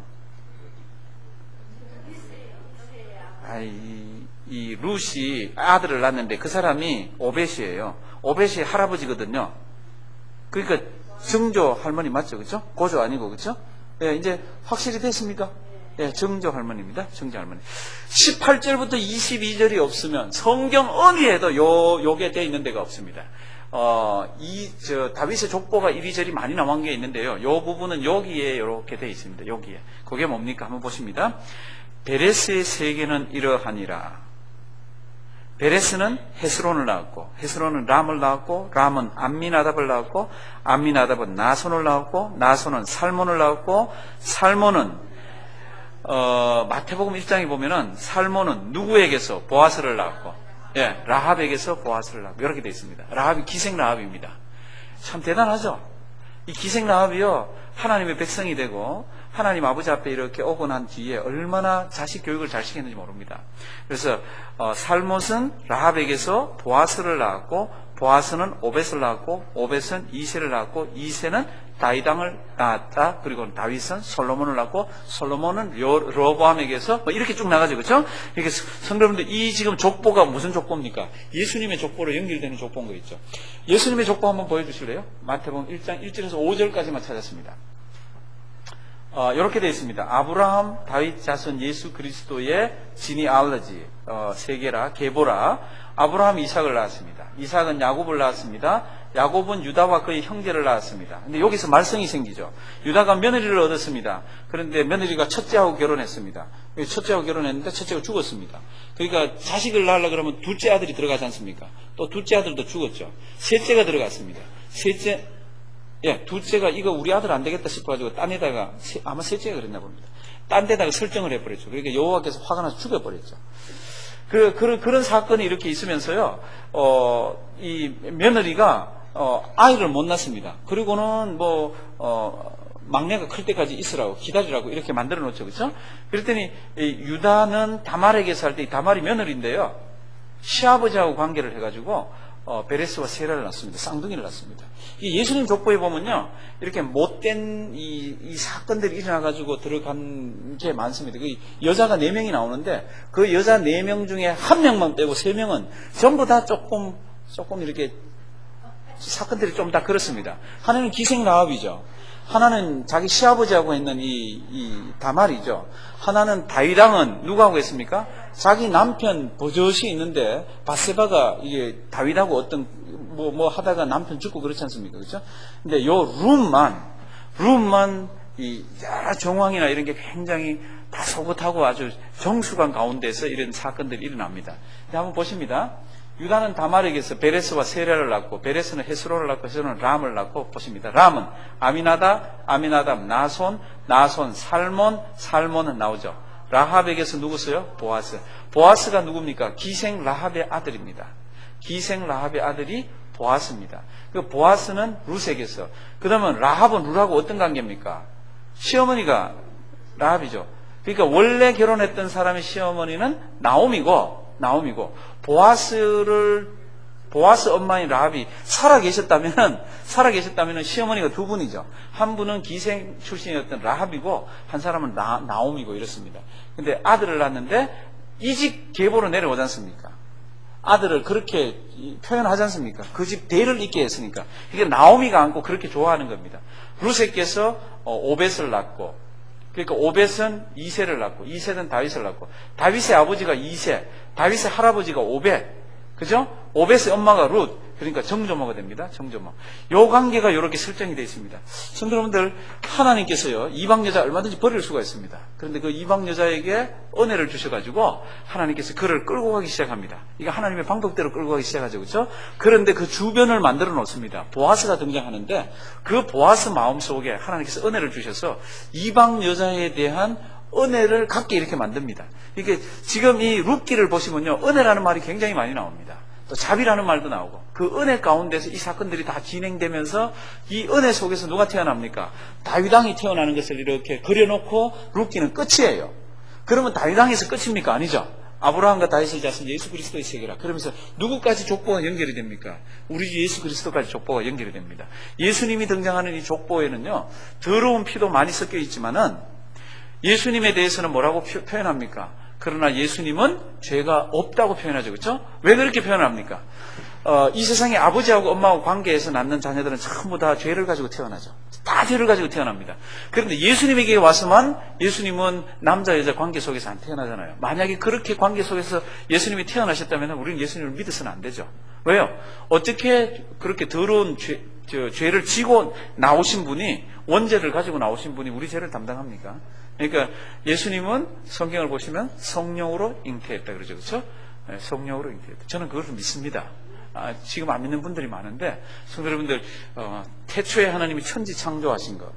아이, 이 룻이 아들을 낳았는데 그 사람이 오벳이에요. 오벳이 할아버지거든요. 그러니까 증조 할머니 맞죠? 그렇죠? 고조 아니고 그렇죠? 예, 이제 확실히 됐습니까? 예, 증조 할머니입니다. 증조 할머니. 십팔 절부터 이십이 절이 없으면 성경 어디에도 요 요게 돼 있는 데가 없습니다. 어, 이, 저, 다윗의 족보가 이리저리 많이 나온 게 있는데요. 요 부분은 여기에 이렇게 돼 있습니다. 여기에. 그게 뭡니까? 한번 보십니다. 베레스의 세계는 이러하니라. 베레스는 헤스론을 낳았고, 헤스론은 람을 낳았고, 람은 암미나답을 낳았고, 암미나답은 나손을 낳았고, 나손은 살몬을 낳았고, 살몬은, 어, 마태복음 일 장에 보면은, 살몬은 누구에게서 보아스를 낳았고, 예, 라합에게서 보아스를 낳고 이렇게 되어 있습니다. 라합이 기생 라합입니다. 참 대단하죠? 이 기생 라합이요, 하나님의 백성이 되고 하나님 아버지 앞에 이렇게 오고 난 뒤에 얼마나 자식 교육을 잘 시켰는지 모릅니다. 그래서 어, 살못은 라합에게서 보아스를 낳았고, 보아스는 오벳을 낳았고, 오벳은 이새를 낳았고, 이새는 다윗왕을 낳았다. 그리고 다윗은 솔로몬을 낳고, 솔로몬은 르호보암에게서 뭐 이렇게 쭉 나가죠, 그렇죠? 이렇게 성도분들 이 지금 족보가 무슨 족보입니까? 예수님의 족보로 연결되는 족보인 거 있죠. 예수님의 족보 한번 보여주실래요? 마태복음 일 장 일 절에서 오 절까지만 찾았습니다. 어, 이렇게 되어 있습니다. 아브라함, 다윗 자손 예수 그리스도의 지니알러지, 어, 세계라, 계보라. 아브라함 이삭을 낳았습니다. 이삭은 야곱을 낳았습니다. 야곱은 유다와 그의 형제를 낳았습니다. 근데 여기서 말썽이 생기죠. 유다가 며느리를 얻었습니다. 그런데 며느리가 첫째하고 결혼했습니다. 첫째하고 결혼했는데 첫째가 죽었습니다. 그러니까 자식을 낳으려고 그러면 둘째 아들이 들어가지 않습니까? 또 둘째 아들도 죽었죠. 셋째가 들어갔습니다. 셋째, 예, 둘째가 이거 우리 아들 안 되겠다 싶어가지고 딴 데다가, 아마 셋째가 그랬나 봅니다. 딴 데다가 설정을 해버렸죠. 그러니까 여호와께서 화가 나서 죽여버렸죠. 그, 그, 그런 사건이 이렇게 있으면서요, 어, 이 며느리가, 어, 아이를 못 낳습니다. 그리고는 뭐, 어, 막내가 클 때까지 있으라고, 기다리라고 이렇게 만들어 놓죠. 그렇죠? 그랬더니, 이 유다는 다말에게 살 때, 다말이 며느리인데요, 시아버지하고 관계를 해가지고, 어, 베레스와 세라를 낳습니다. 쌍둥이를 낳습니다. 이 예수님 족보에 보면요, 이렇게 못된 이, 이 사건들이 일어나가지고 들어간 게 많습니다. 그 여자가 네 명이 나오는데, 그 여자 네 명 중에 한 명만 빼고 세 명은 전부 다 조금, 조금 이렇게 사건들이 좀 다 그렇습니다. 하나는 기생 라합이죠. 하나는 자기 시아버지하고 있는 이, 이 다말이죠. 하나는 다윗왕은 누구하고 했습니까? 자기 남편 버젓이 있는데 바세바가 이게 다윗하고 어떤 뭐, 뭐 하다가 남편 죽고 그렇지 않습니까? 그렇죠? 근데 요 룸만 룸만 이 여러 정황이나 이런 게 굉장히 다소곳하고 아주 정수관 가운데서 이런 사건들이 일어납니다. 근데 한번 보십니다. 유다는 다말에게서 베레스와 세라를 낳고, 베레스는 헤스로를 낳고, 헤스로는 람을 낳고, 보십니다. 람은 아미나답, 아미나답, 나손, 나손, 살몬, 살몬은 나오죠. 라합에게서 누구세요? 보아스. 보아스가 누굽니까? 기생 라합의 아들입니다. 기생 라합의 아들이 보아스입니다. 그 보아스는 룻에게서. 그 다음은 라합은 룻하고 어떤 관계입니까? 시어머니가 라합이죠. 그러니까 원래 결혼했던 사람의 시어머니는 나옴이고, 나옴이고, 보아스를, 보아스 엄마인 라합이 살아계셨다면, 살아계셨다면 시어머니가 두 분이죠. 한 분은 기생 출신이었던 라합이고, 한 사람은 나, 나옴이고 이렇습니다. 근데 아들을 낳았는데, 이집 계보로 내려오지 않습니까? 아들을 그렇게 표현하지 않습니까? 그 집 대를 잇게 했으니까. 이게 나오미가 안고 그렇게 좋아하는 겁니다. 루세께서 오벳을 낳고, 그러니까 오벳은 이세를 낳고, 이세는 다윗을 낳고, 다윗의 아버지가 이세, 다윗의 할아버지가 오벳, 그죠? 오벳의 엄마가 룻, 그러니까 정조모가 됩니다. 정조모. 요 관계가 이렇게 설정이 되어 있습니다. 성도 여러분들, 하나님께서요, 이방 여자 얼마든지 버릴 수가 있습니다. 그런데 그 이방 여자에게 은혜를 주셔가지고, 하나님께서 그를 끌고 가기 시작합니다. 이게 하나님의 방법대로 끌고 가기 시작하죠. 그죠? 그런데 그 주변을 만들어 놓습니다. 보아스가 등장하는데, 그 보아스 마음 속에 하나님께서 은혜를 주셔서, 이방 여자에 대한 은혜를 갖게 이렇게 만듭니다. 이게 지금 이 룻기를 보시면요, 은혜라는 말이 굉장히 많이 나옵니다. 또 자비라는 말도 나오고, 그 은혜 가운데서 이 사건들이 다 진행되면서 이 은혜 속에서 누가 태어납니까? 다윗왕이 태어나는 것을 이렇게 그려놓고 룻기는 끝이에요. 그러면 다윗왕에서 끝입니까? 아니죠. 아브라함과 다윗을 자신 예수 그리스도의 세계라. 그러면서 누구까지 족보가 연결이 됩니까? 우리 주 예수 그리스도까지 족보가 연결이 됩니다. 예수님이 등장하는 이 족보에는요, 더러운 피도 많이 섞여 있지만은 예수님에 대해서는 뭐라고 표현합니까? 그러나 예수님은 죄가 없다고 표현하죠. 그렇죠? 왜 그렇게 표현합니까? 어, 이 세상에 아버지하고 엄마하고 관계에서 낳는 자녀들은 전부 다 죄를 가지고 태어나죠. 다 죄를 가지고 태어납니다. 그런데 예수님에게 와서만 예수님은 남자 여자 관계 속에서 안 태어나잖아요. 만약에 그렇게 관계 속에서 예수님이 태어나셨다면 우리는 예수님을 믿어서는 안 되죠. 왜요? 어떻게 그렇게 더러운 죄, 저, 죄를 지고 나오신 분이, 원죄를 가지고 나오신 분이 우리 죄를 담당합니까? 그러니까 예수님은 성경을 보시면 성령으로 잉태했다 그러죠. 그렇죠? 네, 성령으로 잉태했다. 저는 그걸 믿습니다. 아, 지금 안 믿는 분들이 많은데, 성도 여러분들, 어, 태초에 하나님이 천지 창조하신 것,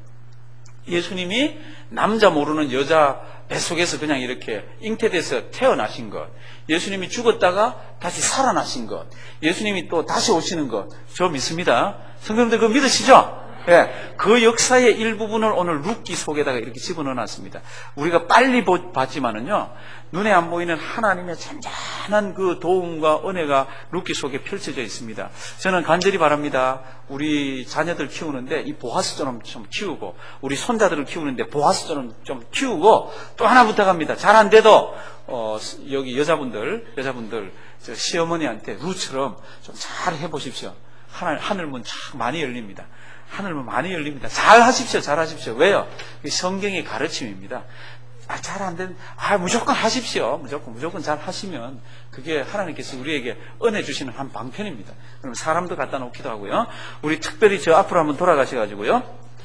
예수님이 남자 모르는 여자 뱃속에서 그냥 이렇게 잉태돼서 태어나신 것, 예수님이 죽었다가 다시 살아나신 것, 예수님이 또 다시 오시는 것, 저 믿습니다. 성도님들 그거 믿으시죠? 예, 그 역사의 일부분을 오늘 룻기 속에다가 이렇게 집어넣어놨습니다. 우리가 빨리 봤지만은요, 눈에 안 보이는 하나님의 잔잔한 그 도움과 은혜가 룻기 속에 펼쳐져 있습니다. 저는 간절히 바랍니다. 우리 자녀들 키우는데 이 보아스처럼 좀 키우고, 우리 손자들을 키우는데 보아스처럼 좀 키우고, 또 하나 부탁합니다. 잘 안 돼도 어, 여기 여자분들, 여자분들 저 시어머니한테 룻처럼 좀 잘 해보십시오. 하늘 하늘문 참 많이 열립니다. 하늘문 많이 열립니다. 잘 하십시오. 잘 하십시오. 왜요? 성경의 가르침입니다. 아, 잘 안 된, 아, 무조건 하십시오. 무조건, 무조건 잘 하시면 그게 하나님께서 우리에게 은혜 주시는 한 방편입니다. 그럼 사람도 갖다 놓기도 하고요. 우리 특별히 저 앞으로 한번 돌아가셔가지고요.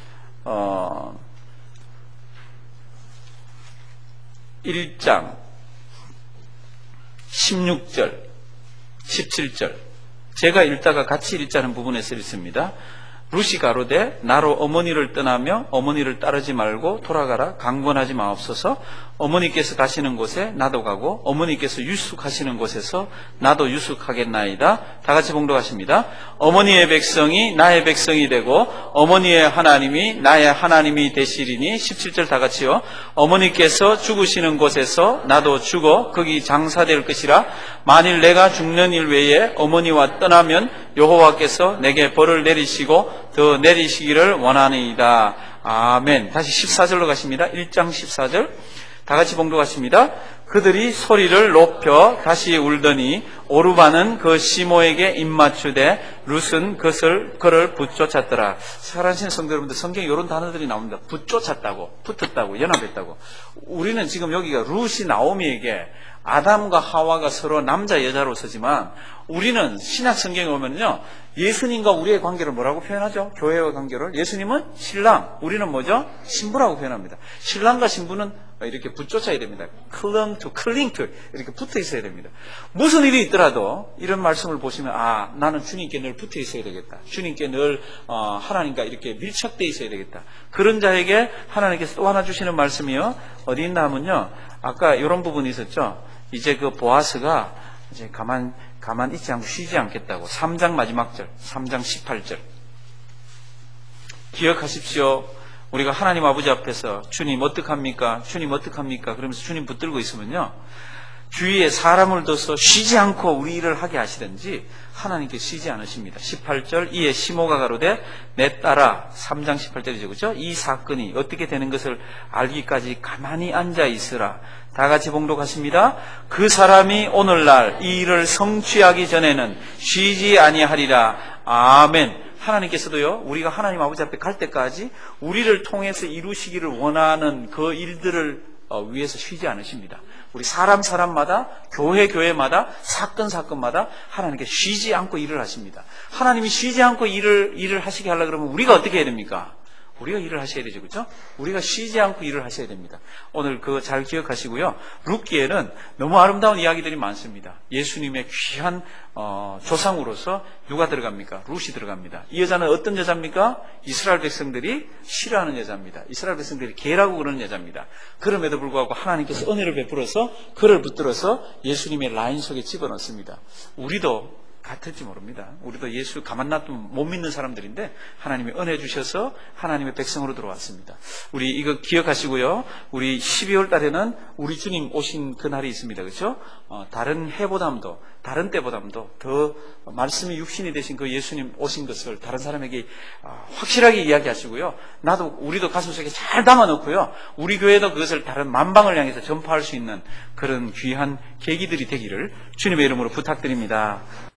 어, 일 장, 십육 절, 십칠 절. 제가 읽다가 같이 읽자는 부분에 써 있습니다. 룻이 가로되 나로 어머니를 떠나며 어머니를 따르지 말고 돌아가라. 강권하지 마옵소서. 어머니께서 가시는 곳에 나도 가고 어머니께서 유숙하시는 곳에서 나도 유숙하겠나이다. 다 같이 봉독하십니다. 어머니의 백성이 나의 백성이 되고 어머니의 하나님이 나의 하나님이 되시리니. 십칠 절 다 같이요. 어머니께서 죽으시는 곳에서 나도 죽어 거기 장사될 것이라. 만일 내가 죽는 일 외에 어머니와 떠나면 여호와께서 내게 벌을 내리시고 더 내리시기를 원하니이다. 아멘. 다시 십사 절로 가십니다. 일 장 십사 절 다 같이 봉독하십니다. 그들이 소리를 높여 다시 울더니 오르바는 그 시모에게 입맞추되 룻은 그것을 그를 붙쫓았더라. 사랑하시는 성도 여러분들, 성경에 이런 단어들이 나옵니다. 붙쫓았다고, 붙었다고, 연합했다고. 우리는 지금 여기가 룻이 나오미에게 아담과 하와가 서로 남자 여자로 서지만 우리는 신약 성경에 오면요, 예수님과 우리의 관계를 뭐라고 표현하죠? 교회와 관계를. 예수님은 신랑, 우리는 뭐죠? 신부라고 표현합니다. 신랑과 신부는 이렇게 붙쫓아야 됩니다. cling to, cling to, 이렇게 붙어 있어야 됩니다. 무슨 일이 있더라도 이런 말씀을 보시면, 아, 나는 주님께 늘 붙어 있어야 되겠다. 주님께 늘 어, 하나님과 이렇게 밀착되어 있어야 되겠다. 그런 자에게 하나님께서 또 하나 주시는 말씀이요, 어디 있나 하면요, 아까 이런 부분이 있었죠. 이제 그 보아스가 이제 가만 가만 있지 않고 쉬지 않겠다고. 삼 장 마지막 절, 삼 장 십팔 절. 기억하십시오. 우리가 하나님 아버지 앞에서 주님 어떡합니까? 주님 어떡합니까? 그러면서 주님 붙들고 있으면요, 주위에 사람을 둬서 쉬지 않고 우리 일을 하게 하시든지 하나님께 쉬지 않으십니다. 십팔 절, 이에 시모가 가로되 내 딸아, 삼 장 십팔 절이죠, 그렇죠? 이 사건이 어떻게 되는 것을 알기까지 가만히 앉아 있으라. 다 같이 봉독하십니다. 그 사람이 오늘날 이 일을 성취하기 전에는 쉬지 아니하리라. 아멘. 하나님께서도요, 우리가 하나님 아버지 앞에 갈 때까지 우리를 통해서 이루시기를 원하는 그 일들을 위해서 쉬지 않으십니다. 우리 사람 사람마다, 교회 교회마다, 사건 사건마다 하나님께 쉬지 않고 일을 하십니다. 하나님이 쉬지 않고 일을 일을 하시게 하려 그러면 우리가 어떻게 해야 됩니까? 우리가 일을 하셔야 되죠, 그렇죠? 우리가 쉬지 않고 일을 하셔야 됩니다. 오늘 그거 잘 기억하시고요. 룻기에는 너무 아름다운 이야기들이 많습니다. 예수님의 귀한 어, 조상으로서 누가 들어갑니까? 룻이 들어갑니다. 이 여자는 어떤 여자입니까? 이스라엘 백성들이 싫어하는 여자입니다. 이스라엘 백성들이 개라고 그러는 여자입니다. 그럼에도 불구하고 하나님께서 은혜를 베풀어서 그를 붙들어서 예수님의 라인 속에 집어넣습니다. 우리도 같을지 모릅니다. 우리도 예수 가만 놔두면 못 믿는 사람들인데 하나님이 은혜 주셔서 하나님의 백성으로 들어왔습니다. 우리 이거 기억하시고요. 우리 십이월 달에는 우리 주님 오신 그날이 있습니다. 그렇죠? 어, 다른 해보담도 다른 때보담도 더 말씀이 육신이 되신 그 예수님 오신 것을 다른 사람에게 어, 확실하게 이야기하시고요. 나도 우리도 가슴속에 잘 담아놓고요. 우리 교회도 그것을 다른 만방을 향해서 전파할 수 있는 그런 귀한 계기들이 되기를 주님의 이름으로 부탁드립니다.